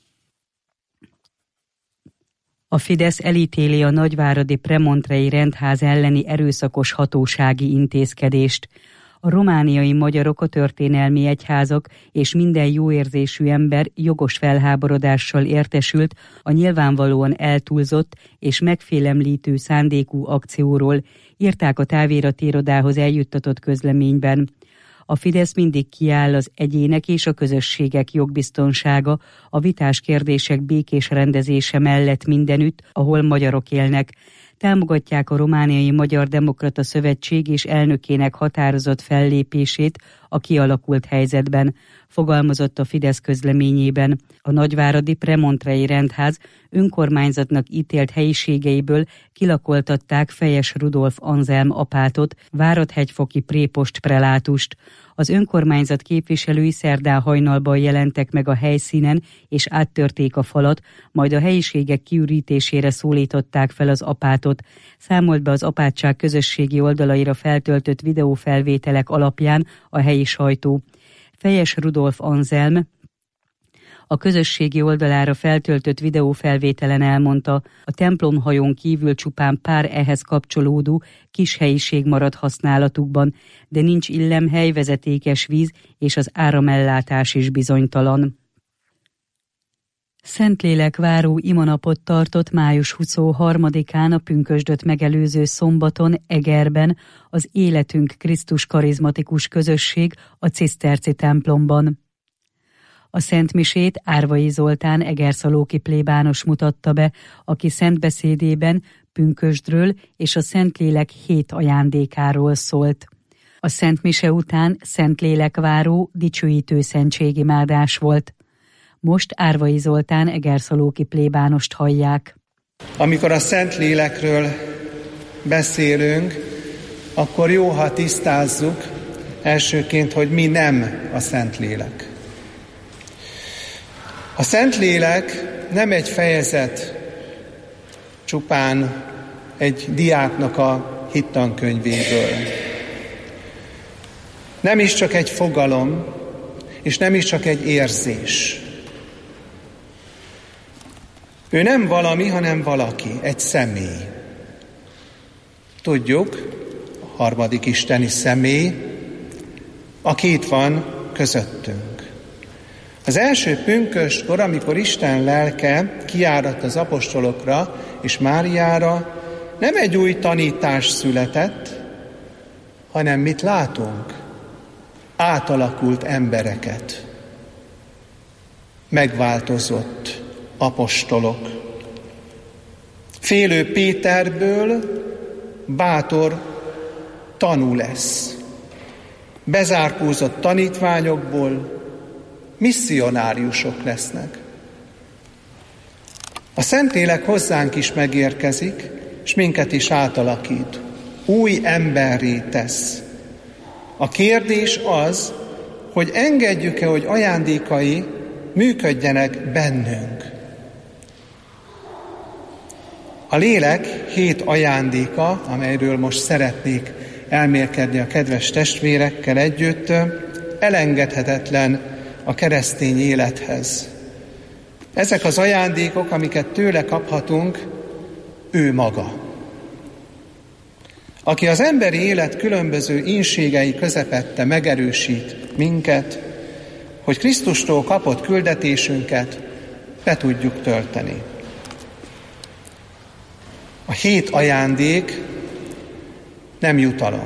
A Fidesz elítéli a nagyváradi premontrei rendház elleni erőszakos hatósági intézkedést. A romániai magyarok, a történelmi egyházak és minden jóérzésű ember jogos felháborodással értesült a nyilvánvalóan eltúlzott és megfélemlítő szándékú akcióról, írták a távirati irodához eljuttatott közleményben. A Fidesz mindig kiáll az egyének és a közösségek jogbiztonsága, a vitás kérdések békés rendezése mellett mindenütt, ahol magyarok élnek. támogatják a Romániai Magyar Demokrata Szövetség és elnökének határozott fellépését a kialakult helyzetben, fogalmazott a Fidesz közleményében. A nagyváradi Premontrei rendház önkormányzatnak ítélt helyiségeiből kilakoltatták Fejes Rudolf Anzelm apátot, Várad-hegyfoki prépost prelátust. Az önkormányzat képviselői szerdán hajnalban jelentek meg a helyszínen, és áttörték a falat, majd a helyiségek kiürítésére szólították fel az apátot. Számolt be az apátság közösségi oldalaira feltöltött videófelvételek alapján a helyi sajtó. Fejes Rudolf Anzelm a közösségi oldalára feltöltött videófelvételen elmondta, a templomhajón kívül csupán pár ehhez kapcsolódó kis helyiség marad használatukban, de nincs illemhely, vezetékes víz és az áramellátás is bizonytalan. Szentlélekváró imanapot tartott május huszonharmadikán a pünkösdöt megelőző szombaton Egerben az Életünk Krisztus karizmatikus közösség a Ciszterci templomban. A szentmisét Árvai Zoltán egerszalóki plébános mutatta be, aki szentbeszédében pünkösdről és a Szentlélek hét ajándékáról szólt. A szentmise után Szentlélekváró dicsőítő szentségimádás volt. Most Árvai Zoltán egerszalóki plébánost hallják. Amikor a Szentlélekről beszélünk, akkor jó, ha tisztázzuk elsőként, hogy mi nem a Szentlélek. A Szentlélek nem egy fejezet, csupán egy diáknak a hittankönyvéből. Nem is csak egy fogalom, és nem is csak egy érzés. Ő nem valami, hanem valaki, egy személy. Tudjuk, a harmadik isteni személy, aki itt van közöttünk. Az első pünköstkor, amikor Isten lelke kiáradt az apostolokra és Máriára, nem egy új tanítás született, hanem mit látunk? Átalakult embereket. Megváltozott apostolok. Félő Péterből bátor tanú lesz. Bezárkózott tanítványokból misszionáriusok lesznek. A Szentlélek hozzánk is megérkezik, és minket is átalakít. Új emberré tesz. A kérdés az, hogy engedjük-e, hogy ajándékai működjenek bennünk. A lélek hét ajándéka, amelyről most szeretnék elmélkedni a kedves testvérekkel együtt, elengedhetetlen a keresztény élethez. Ezek az ajándékok, amiket tőle kaphatunk, ő maga. Aki az emberi élet különböző ínségei közepette megerősít minket, hogy Krisztustól kapott küldetésünket be tudjuk tölteni. A hét ajándék nem jutalom.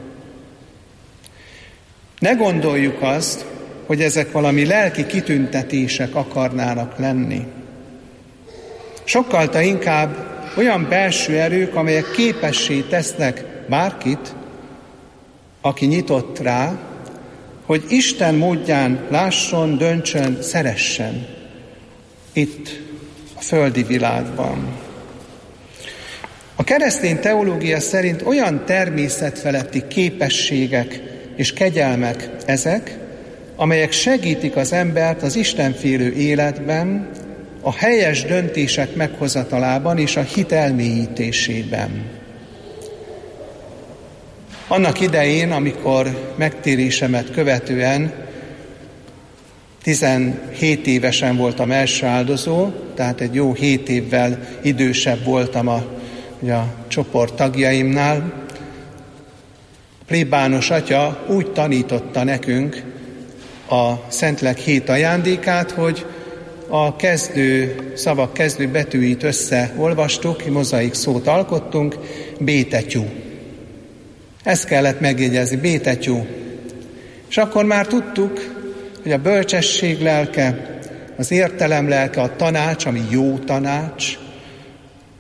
Ne gondoljuk azt, hogy ezek valami lelki kitüntetések akarnának lenni. Sokkal inkább olyan belső erők, amelyek képessé tesznek bárkit, aki nyitott rá, hogy Isten módján lásson, döntsön, szeressen itt a földi világban. A keresztény teológia szerint olyan természetfeletti képességek és kegyelmek ezek, amelyek segítik az embert az istenfélő életben, a helyes döntések meghozatalában és a hit elmélyítésében. Annak idején, amikor megtérésemet követően tizenhét évesen voltam első áldozó, tehát egy jó hét évvel idősebb voltam a, a csoport tagjaimnál, plébános atya úgy tanította nekünk a Szentlélek hét ajándékát, hogy a kezdő szavak kezdő betűit összeolvastuk, mozaik szót alkottunk, bétetyú. Ezt kellett megjegyezni, bétetyú. És akkor már tudtuk, hogy a bölcsesség lelke, az értelem lelke, a tanács, ami jó tanács,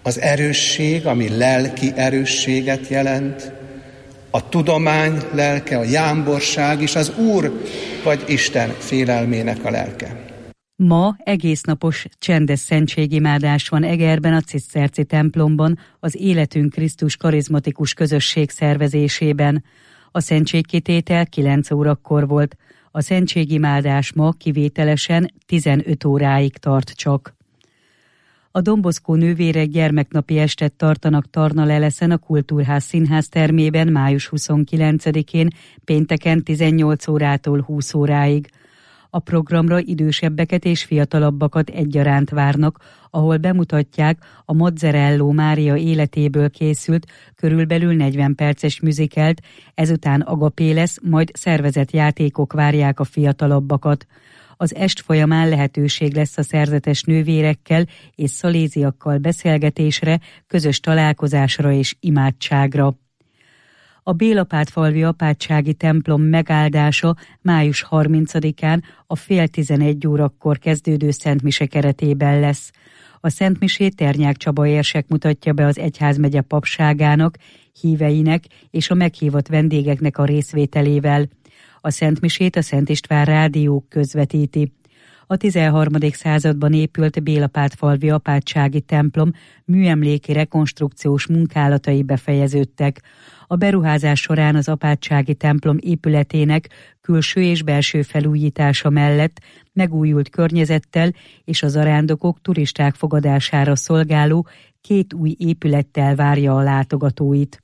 az erősség, ami lelki erősséget jelent, a tudomány lelke, a jámborság és az Úr vagy Isten félelmének a lelke. Ma egésznapos csendes szentségimádás van Egerben, a Ciszterci templomban, az Életünk Krisztus karizmatikus közösség szervezésében. A szentségkitétel kilenc órakor volt. A szentségimádás ma kivételesen tizenöt óráig tart csak. A Don Bosco nővérek gyermeknapi estet tartanak Tarnaleleszen a Kultúrház Színház termében május huszonkilencedikén, pénteken tizennyolc órától húsz óráig. A programra idősebbeket és fiatalabbakat egyaránt várnak, ahol bemutatják a Mazzarello Mária életéből készült körülbelül negyven perces műzikelt, ezután agapé lesz, majd szervezett játékok várják a fiatalabbakat. Az est folyamán lehetőség lesz a szerzetes nővérekkel és szaléziakkal beszélgetésre, közös találkozásra és imádságra. A Bélapátfalvi apátsági templom megáldása május harmincadikán a fél tizenegy órakor kezdődő szentmise keretében lesz. A szentmisét Ternyák Csaba érsek mutatja be az egyházmegye papságának, híveinek és a meghívott vendégeknek a részvételével. A szentmisét a Szent István Rádió közvetíti. A tizenharmadik században épült Bélapátfalvi apátsági templom műemléki rekonstrukciós munkálatai befejeződtek. A beruházás során az apátsági templom épületének külső és belső felújítása mellett megújult környezettel és az zarándokok, turisták fogadására szolgáló két új épülettel várja a látogatóit.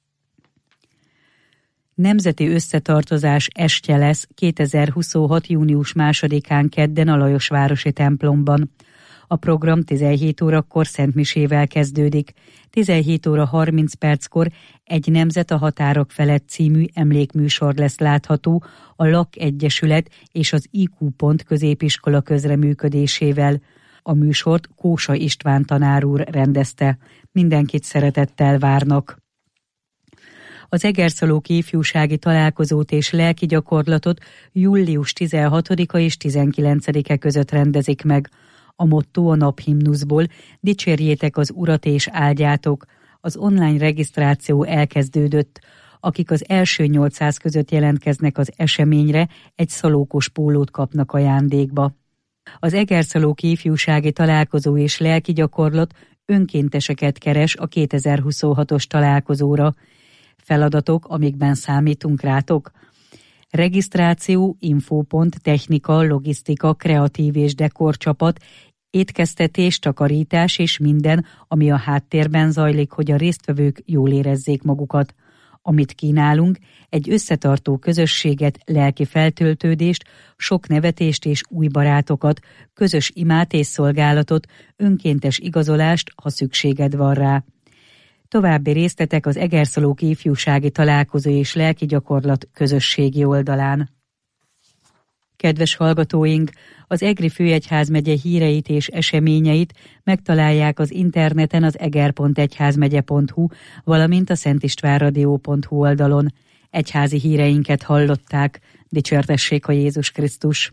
Nemzeti összetartozás estje lesz kétezer-huszonhat. június másodikán kedden a Lajosvárosi templomban. A program tizenhét órakor szentmisével kezdődik. tizenhét óra harminc perckor Egy nemzet a határok felett című emlékműsor lesz látható a Lak Egyesület és az i kú Pont középiskola közreműködésével. A műsort Kósa István tanár úr rendezte. Mindenkit szeretettel várnak. Az Egerszalóki ifjúsági találkozót és lelki gyakorlatot július tizenhatodika és tizenkilencedike között rendezik meg. A motto a naphimnuszból: dicsérjétek az Urat és áldjátok. Az online regisztráció elkezdődött. Akik az első nyolcszáz között jelentkeznek az eseményre, egy szalókos pólót kapnak ajándékba. Az Egerszalóki ifjúsági találkozó és lelki gyakorlat önkénteseket keres a kétezer-huszonhatos találkozóra. Feladatok, amikben számítunk rátok: regisztráció, infópont, technika, logisztika, kreatív és dekorcsapat, étkeztetés, takarítás és minden, ami a háttérben zajlik, hogy a résztvevők jól érezzék magukat. Amit kínálunk, egy összetartó közösséget, lelki feltöltődést, sok nevetést és új barátokat, közös imát és szolgálatot, önkéntes igazolást, ha szükséged van rá. További részletek az Egerszalóki ifjúsági találkozó és lelki gyakorlat közösségi oldalán. Kedves hallgatóink, az Egri főegyházmegye híreit és eseményeit megtalálják az interneten az eger pont egyházmegye pont hu, valamint a szentistvánradio pont hu oldalon. Egyházi híreinket hallották. Dicsértessék a Jézus Krisztus!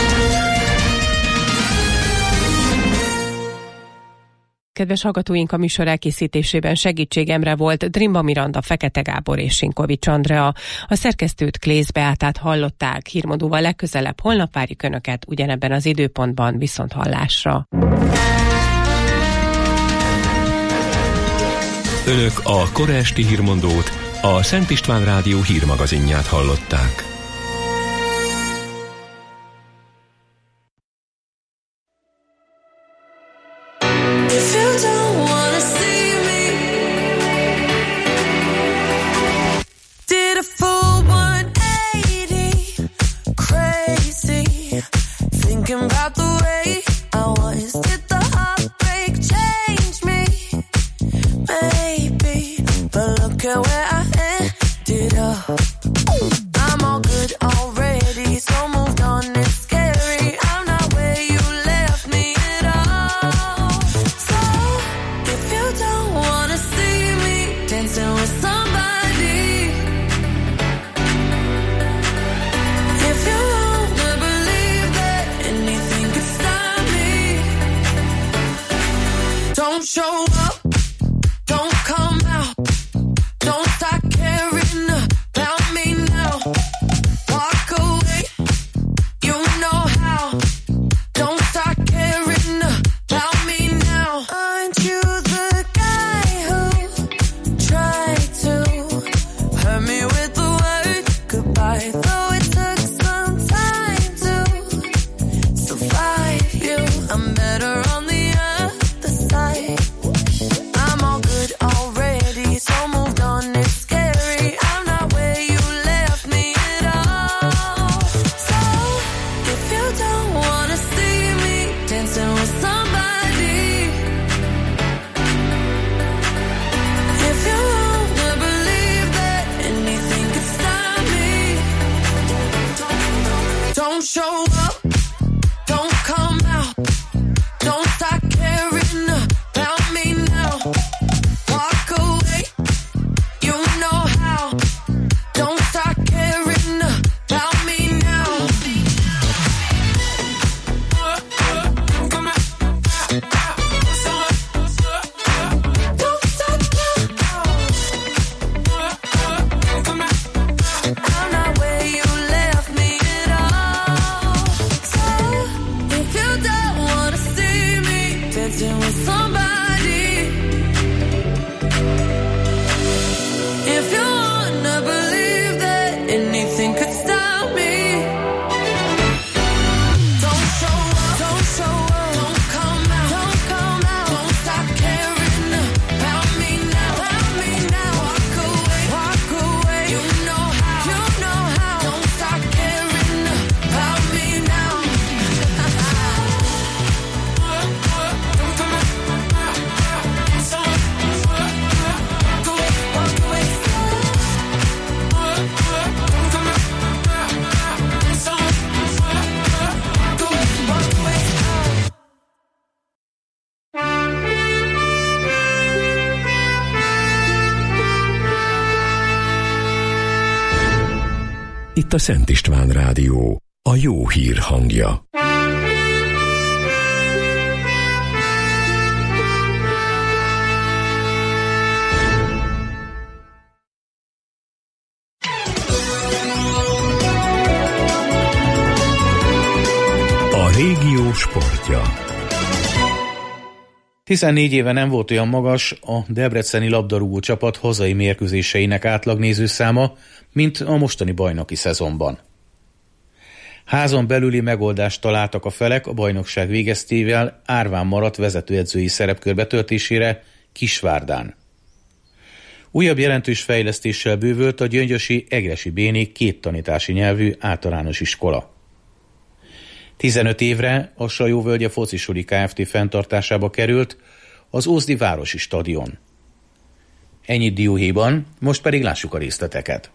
Kedves hallgatóink, a műsor elkészítésében segítségemre volt Drimba Miranda, Fekete Gábor és Sinkovics Andrea. A szerkesztőt, Klész Beátát hallották. Hírmondóval legközelebb holnap várjuk Önöket ugyanebben az időpontban, viszont hallásra. Önök a kora esti hírmondót, a Szent István Rádió hírmagazinját hallották. About the way I was, did the heartbreak change me? Maybe, but look at where I ended up. I'm all good already, so moved on, it's scary. I'm not where you left me at all. So, if you don't wanna see me dancing with somebody, if you wanna believe that anything could stop me, five you, I'm better on the other side. I'm all good already, so moved on, it's scary. I'm not where you left me at all. So, if you don't wanna see me dancing with somebody, if you wanna believe that anything could stop me, don't show up, don't come out, don't start caring about me now. Walk away, you know how. Don't start caring about me now. Don't start I'm not where you left me at all. So, if you don't wanna see me dancing with somebody, if you wanna believe that anything could stop me, don't show up, don't show up, don't come out, don't come out, don't stop caring about me now, about me now. Walk away, walk away, you know how, you know how. Don't stop caring about me now. Itt a Szent István Rádió, a jó hír hangja. A régió sportja. tizennégy éve nem volt olyan magas a debreceni labdarúgó csapat hazai mérkőzéseinek átlagnézőszáma, mint a mostani bajnoki szezonban. Házon belüli megoldást találtak a felek a bajnokság végeztével árván maradt vezetőedzői szerepkör betöltésére Kisvárdán. Újabb jelentős fejlesztéssel bővült a gyöngyösi Egressy Béni két tanítási nyelvű általános iskola. tizenöt évre a Sajóvölgye Focisuli Kft. Fenntartásába került az Ózdi Városi Stadion. Ennyit dióhéjban, most pedig lássuk a részleteket.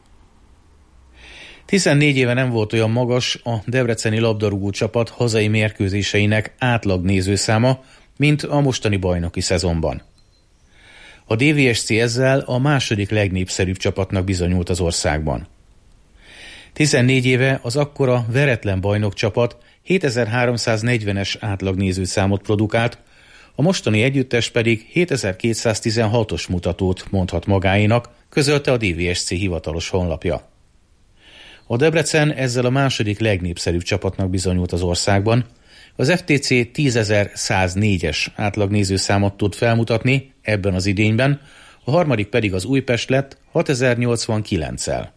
tizennégy éve nem volt olyan magas a debreceni labdarúgó csapat hazai mérkőzéseinek átlag nézőszáma, mint a mostani bajnoki szezonban. A dé vé es cé ezzel a második legnépszerűbb csapatnak bizonyult az országban. tizennégy éve az akkora veretlen bajnokcsapat hétezer-háromszáznegyvenes átlagnézőszámot produkált, a mostani együttes pedig hétezer-kétszáztizenhatos mutatót mondhat magáénak, közölte a dé vé es cé hivatalos honlapja. A Debrecen ezzel a második legnépszerűbb csapatnak bizonyult az országban, az ef té cé tízezer-száznégyes átlagnézőszámot tud felmutatni ebben az idényben, a harmadik pedig az Újpest lett hatezer-nyolcvankilenccel.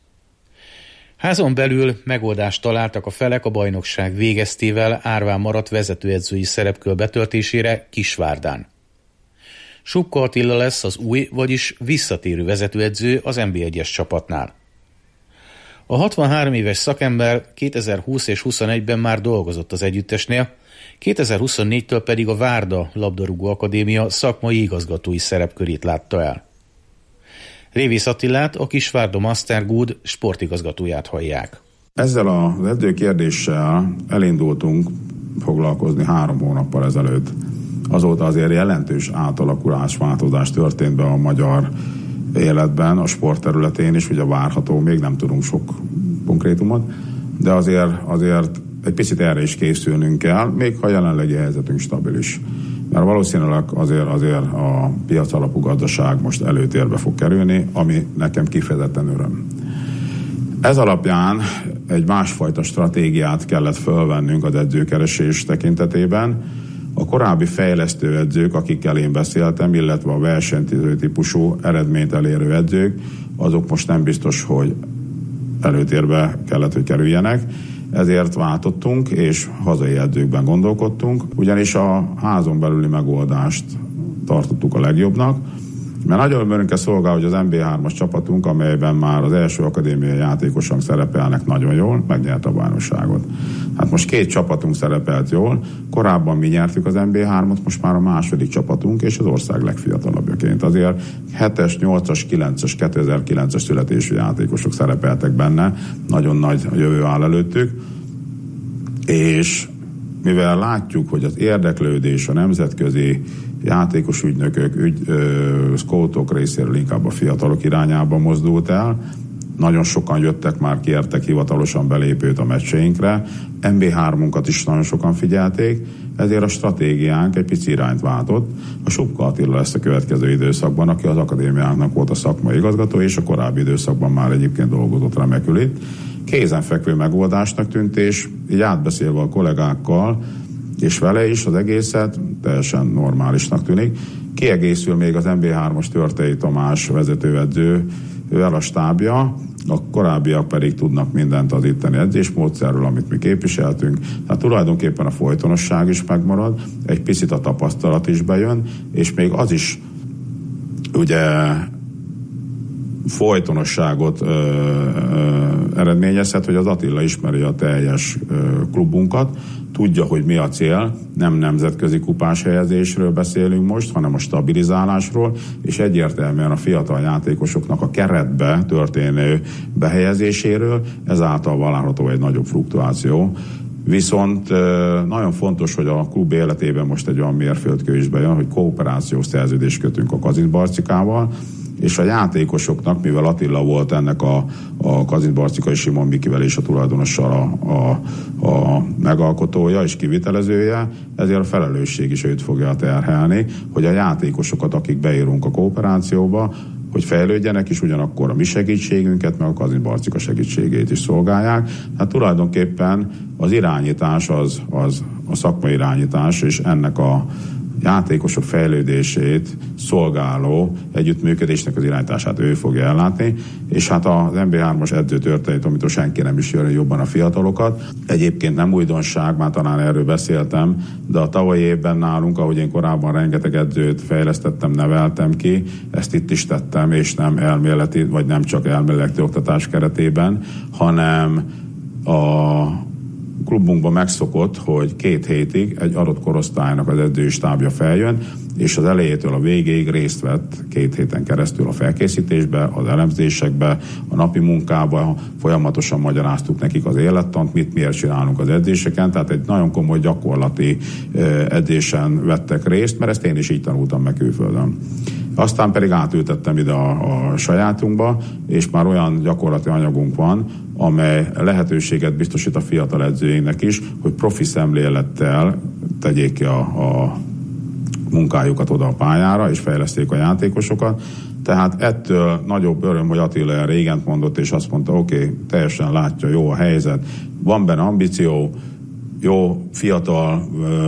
Házon belül megoldást találtak a felek a bajnokság végeztével árván maradt vezetőedzői szerepkör betöltésére Kisvárdán. Subka Attila lesz az új, vagyis visszatérő vezetőedző az en bé egyes csapatnál. A hatvanhárom éves szakember kétezer-húsz és huszonegyben már dolgozott az együttesnél, kétezer-huszonnégytől pedig a Várda Labdarúgó Akadémia szakmai igazgatói szerepkörét látta el. Révész Attilát, a Kisvárda Mastergood sportigazgatóját hallják. Ezzel az edzőkérdéssel elindultunk foglalkozni három hónappal ezelőtt. Azóta azért jelentős átalakulás, változás történt be a magyar életben, a sport területén is, ugye várható, még nem tudunk sok konkrétumot, de azért, azért egy picit erre is készülnünk kell, még ha jelenlegi helyzetünk stabilis. Mert valószínűleg azért, azért a piac alapú gazdaság most előtérbe fog kerülni, ami nekem kifejezetten öröm. Ez alapján egy másfajta stratégiát kellett fölvennünk az edzőkeresés tekintetében. A korábbi fejlesztő edzők, akikkel én beszéltem, illetve a versenyző típusú eredményt elérő edzők, azok most nem biztos, hogy előtérbe kellett, hogy kerüljenek. Ezért váltottunk, és hazai edzőkben gondolkodtunk, ugyanis a házon belüli megoldást tartottuk a legjobbnak, mert nagyon örömünkre szolgál, hogy az en bé hármas csapatunk, amelyben már az első akadémiai játékosok szerepelnek nagyon jól, megnyerte a bajnokságot. Hát most két csapatunk szerepelt jól, korábban mi nyertük az en bé hármat, most már a második csapatunk, és az ország legfiatalabbjaként. Azért hetes, nyolcas, kilences, kétezer-kilences születésű játékosok szerepeltek benne, nagyon nagy jövő áll előttük, és mivel látjuk, hogy az érdeklődés a nemzetközi játékos ügynökök, ügy, ö, scoutok részéről inkább a fiatalok irányába mozdult el, nagyon sokan jöttek már, kértek hivatalosan belépőt a meccseinkre, en bé hármunkat is nagyon sokan figyelték, ezért a stratégiánk egy pici irányt váltott. A Subka Attila lesz a következő időszakban, aki az akadémiának volt a szakmai igazgató, és a korábbi időszakban már egyébként dolgozott remekül itt. Kézenfekvő megoldásnak tűnt, és így átbeszélve a kollégákkal, és vele is az egészet teljesen normálisnak tűnik. Kiegészül még az en bé hármas Törtei Tamás vezetőedző, ővel a stábja, a korábbiak pedig tudnak mindent az itteni edzésmódszerről, amit mi képviseltünk. Tehát tulajdonképpen a folytonosság is megmarad, egy picit a tapasztalat is bejön, és még az is ugye folytonosságot ö, ö, eredményezhet, hogy az Attila ismeri a teljes ö, klubunkat, tudja, hogy mi a cél, nem nemzetközi kupás helyezésről beszélünk most, hanem a stabilizálásról, és egyértelműen a fiatal játékosoknak a keretbe történő behelyezéséről, ezáltal várható egy nagyobb fluktuáció. Viszont nagyon fontos, hogy a klub életében most egy olyan mérföldkő is bejön, hogy kooperációs szerződést kötünk a Kazincbarcikával, és a játékosoknak, mivel Attila volt ennek a, a Kazincbarcikai Simon Mikivel és a tulajdonossal a, a, a megalkotója és kivitelezője, ezért a felelősség is őt fogja terhelni, hogy a játékosokat, akik beírunk a kooperációba, hogy fejlődjenek, és ugyanakkor a mi segítségünket, meg a Kazincbarcika segítségét is szolgálják. Hát tulajdonképpen az irányítás az, az a szakmai irányítás, és ennek a játékosok fejlődését szolgáló együttműködésnek az irányítását ő fogja ellátni, és hát az en bé hármas edző Törtei Tomitól senki nem is jön jobban a fiatalokat. Egyébként nem újdonság, már talán erről beszéltem, de a tavalyi évben nálunk, ahogy én korábban rengeteg edzőt fejlesztettem, neveltem ki, ezt itt is tettem, és nem elméleti, vagy nem csak elméleti oktatás keretében, hanem a klubunkban megszokott, hogy két hétig egy adott korosztálynak az edzői stábja feljön, és az elejétől a végéig részt vett két héten keresztül a felkészítésbe, az elemzésekbe, a napi munkába, folyamatosan magyaráztuk nekik az élettant, mit miért csinálunk az edzéseken, tehát egy nagyon komoly gyakorlati edzésen vettek részt, mert ezt én is így tanultam meg külföldön. Aztán pedig átültettem ide a, a sajátunkba, és már olyan gyakorlati anyagunk van, amely lehetőséget biztosít a fiatal edzőinknek is, hogy profi szemlélettel tegyék ki a, a munkájukat oda a pályára, és fejleszték a játékosokat. Tehát ettől nagyobb öröm, hogy Attila régen mondott, és azt mondta, oké, okay, teljesen látja, jó a helyzet, van benne ambíció, jó, fiatal,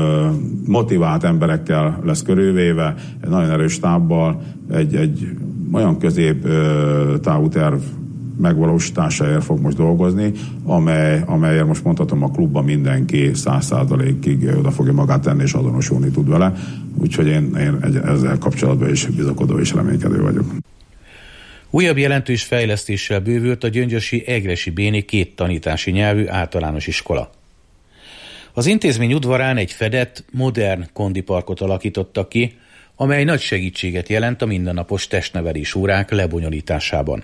motivált emberekkel lesz körülvéve, egy nagyon erős stábbal, egy, egy olyan közép távú terv megvalósításáért fog most dolgozni, amely, amelyért most mondhatom, a klubban mindenki száz százalékig oda fogja magát tenni, és azonosulni tud vele. Úgyhogy én, én ezzel kapcsolatban is bizakodó és reménykedő vagyok. Újabb jelentős fejlesztéssel bővült a gyöngyösi Egressy Béni két tanítási nyelvű általános iskola. Az intézmény udvarán egy fedett, modern kondiparkot alakítottak ki, amely nagy segítséget jelent a mindennapos testnevelés órák lebonyolításában.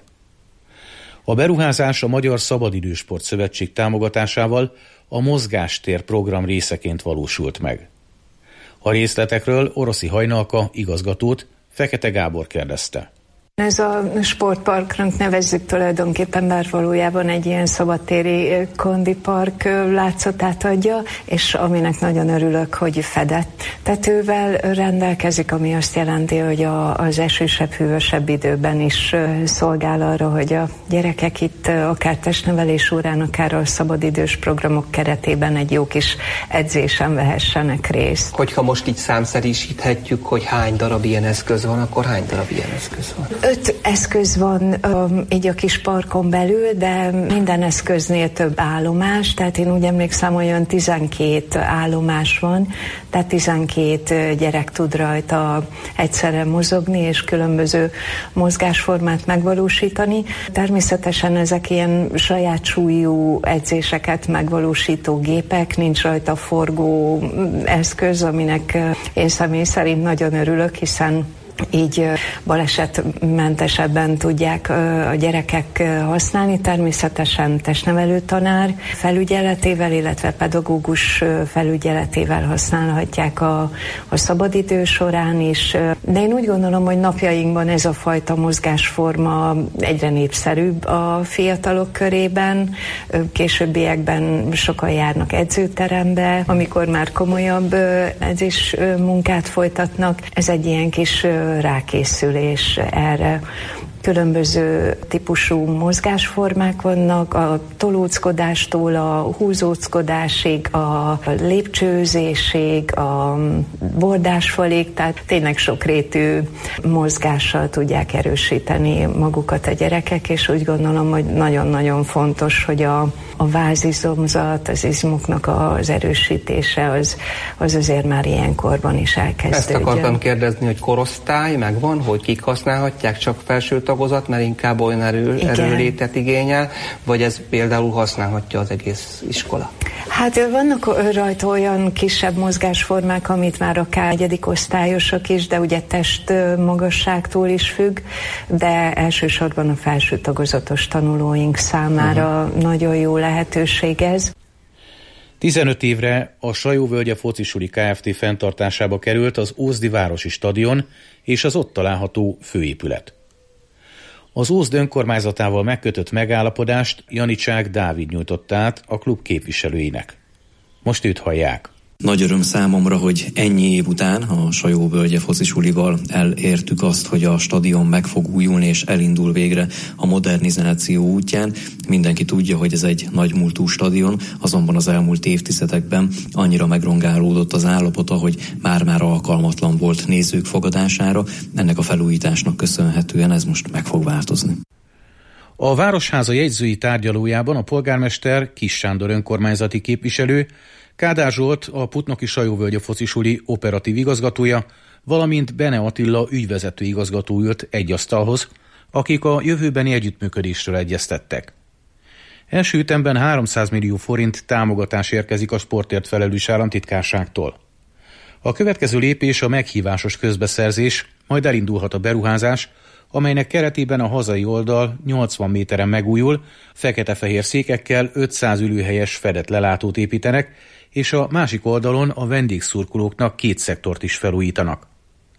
A beruházás a Magyar Szabadidősport Szövetség támogatásával a Mozgástér program részeként valósult meg. A részletekről Oroszi Hajnalka igazgatót, Fekete Gábor kérdezte. Ez a sportparknak nevezzük tulajdonképpen, bár valójában egy ilyen szabadtéri kondipark látszatát adja, és aminek nagyon örülök, hogy fedett tetővel rendelkezik, ami azt jelenti, hogy a, az esősebb, hűvösebb időben is szolgál arra, hogy a gyerekek itt akár testnevelés órán, akár a szabadidős programok keretében egy jó kis edzésen vehessenek részt. Hogyha most így számszerűsíthetjük, hogy hány darab ilyen eszköz van, akkor hány darab ilyen eszköz van? Öt eszköz van um, így a kis parkon belül, de minden eszköznél több állomás, tehát én úgy emlékszem, olyan tizenkét állomás van, tehát tizenkét gyerek tud rajta egyszerre mozogni, és különböző mozgásformát megvalósítani. Természetesen ezek ilyen saját súlyú edzéseket megvalósító gépek, nincs rajta forgó eszköz, aminek én személy szerint nagyon örülök, hiszen így balesetmentesebben tudják a gyerekek használni. Természetesen testnevelő tanár felügyeletével, illetve pedagógus felügyeletével használhatják a, a szabadidő során is. De én úgy gondolom, hogy napjainkban ez a fajta mozgásforma egyre népszerűbb a fiatalok körében. Későbbiekben sokan járnak edzőterembe, amikor már komolyabb edzés munkát folytatnak. Ez egy ilyen kis rákészülés erre. Különböző típusú mozgásformák vannak, a tolóckodástól a húzóckodásig, a lépcsőzésig, a bordásfalig, tehát tényleg sokrétű mozgással tudják erősíteni magukat a gyerekek, és úgy gondolom, hogy nagyon-nagyon fontos, hogy a, a vázizomzat, az izmoknak az erősítése az, az azért már ilyen korban is elkezdődjön. Ezt akartam kérdezni, hogy korosztály megvan, hogy kik használhatják, csak felső tagozat, mert inkább olyan erő, erőlétet igényel, vagy ez például használhatja az egész iskola? Hát vannak rajta olyan kisebb mozgásformák, amit már akár negyedik osztályosok is, de ugye test magasságtól is függ, de elsősorban a felső tagozatos tanulóink számára uh-huh. nagyon jó lehetőség ez. tizenöt évre a Sajóvölgye Focisuli Kft. Fenntartásába került az Ózdi Városi Stadion és az ott található főépület. Az Ózd önkormányzatával megkötött megállapodást Janicsák Dávid nyújtott át a klub képviselőinek. Most őt hallják. Nagy öröm számomra, hogy ennyi év után a Sajóvölgye Focisulival elértük azt, hogy a stadion meg fog újulni és elindul végre a modernizáció útján. Mindenki tudja, hogy ez egy nagymúltú stadion, azonban az elmúlt évtizedekben annyira megrongálódott az állapota, hogy már-már alkalmatlan volt nézők fogadására. Ennek a felújításnak köszönhetően ez most meg fog változni. A Városháza jegyzői tárgyalójában a polgármester Kiss Sándor önkormányzati képviselő, Kádár Zsolt, a Putnoki Sajóvölgye Focisuli operatív igazgatója, valamint Bene Attila ügyvezető igazgató ült egy asztalhoz, akik a jövőbeni együttműködésről egyeztettek. Első ütemben háromszáz millió forint támogatás érkezik a sportért felelős államtitkárságtól. A következő lépés a meghívásos közbeszerzés, majd elindulhat a beruházás, amelynek keretében a hazai oldal nyolcvan méteren megújul, fekete-fehér székekkel ötszáz ülőhelyes fedett lelátót építenek, és a másik oldalon a vendégszurkolóknak két szektort is felújítanak.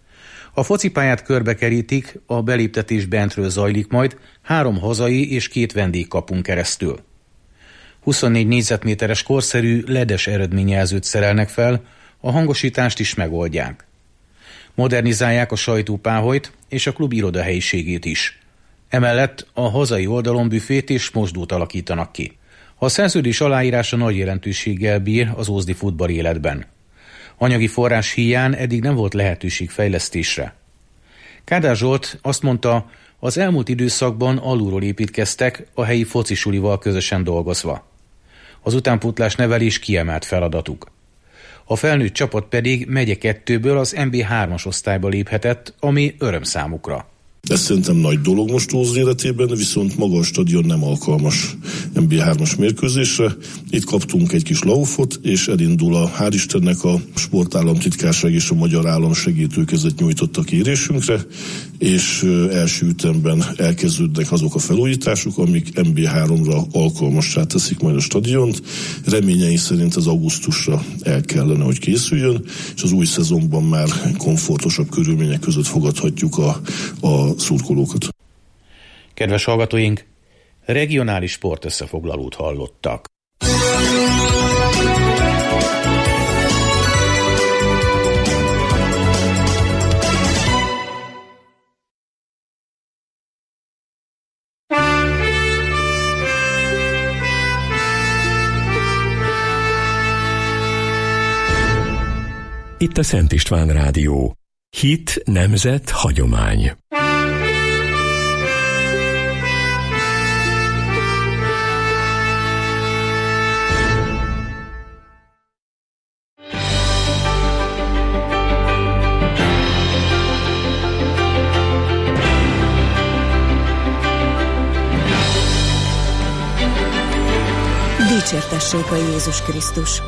A focipályát körbekerítik, a beléptetés bentről zajlik majd, három hazai és két vendégkapun keresztül. huszonnégy négyzetméteres korszerű ledes eredményjelzőt szerelnek fel, a hangosítást is megoldják. Modernizálják a sajtópáholyt és a klub irodahelyiségét is. Emellett a hazai oldalon büfét és mosdót alakítanak ki. A szerződés aláírása nagy jelentőséggel bír az ózdi futball életben. Anyagi forrás híján eddig nem volt lehetőség fejlesztésre. Kádár Zsolt azt mondta, az elmúlt időszakban alulról építkeztek, a helyi focisulival közösen dolgozva. Az utánpótlás nevelés kiemelt feladatuk. A felnőtt csapat pedig megye kettőből az en bé hármas osztályba léphetett, ami öröm számukra. Ez szerintem nagy dolog most Ózd életében, viszont maga a stadion nem alkalmas en bé hármas mérkőzésre. Itt kaptunk egy kis laufot, és elindul a, hál' Istennek a Sportállamtitkárság és a Magyar Állam segítőkezet nyújtott a kérésünkre, és első ütemben elkezdődnek azok a felújítások, amik en bé háromra alkalmassá teszik majd a stadiont. Reményeink szerint az augusztusra el kellene, hogy készüljön, és az új szezonban már komfortosabb körülmények között fogadhatjuk a, a szurkolókat. Kedves hallgatóink, regionális sportösszefoglalót hallottak. Itt a Szent István Rádió. Hit, nemzet, hagyomány. Dicsértessék a Jézus Krisztus.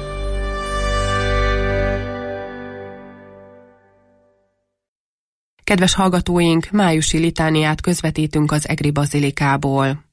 Kedves hallgatóink, májusi litániát közvetítünk az Egri Bazilikából.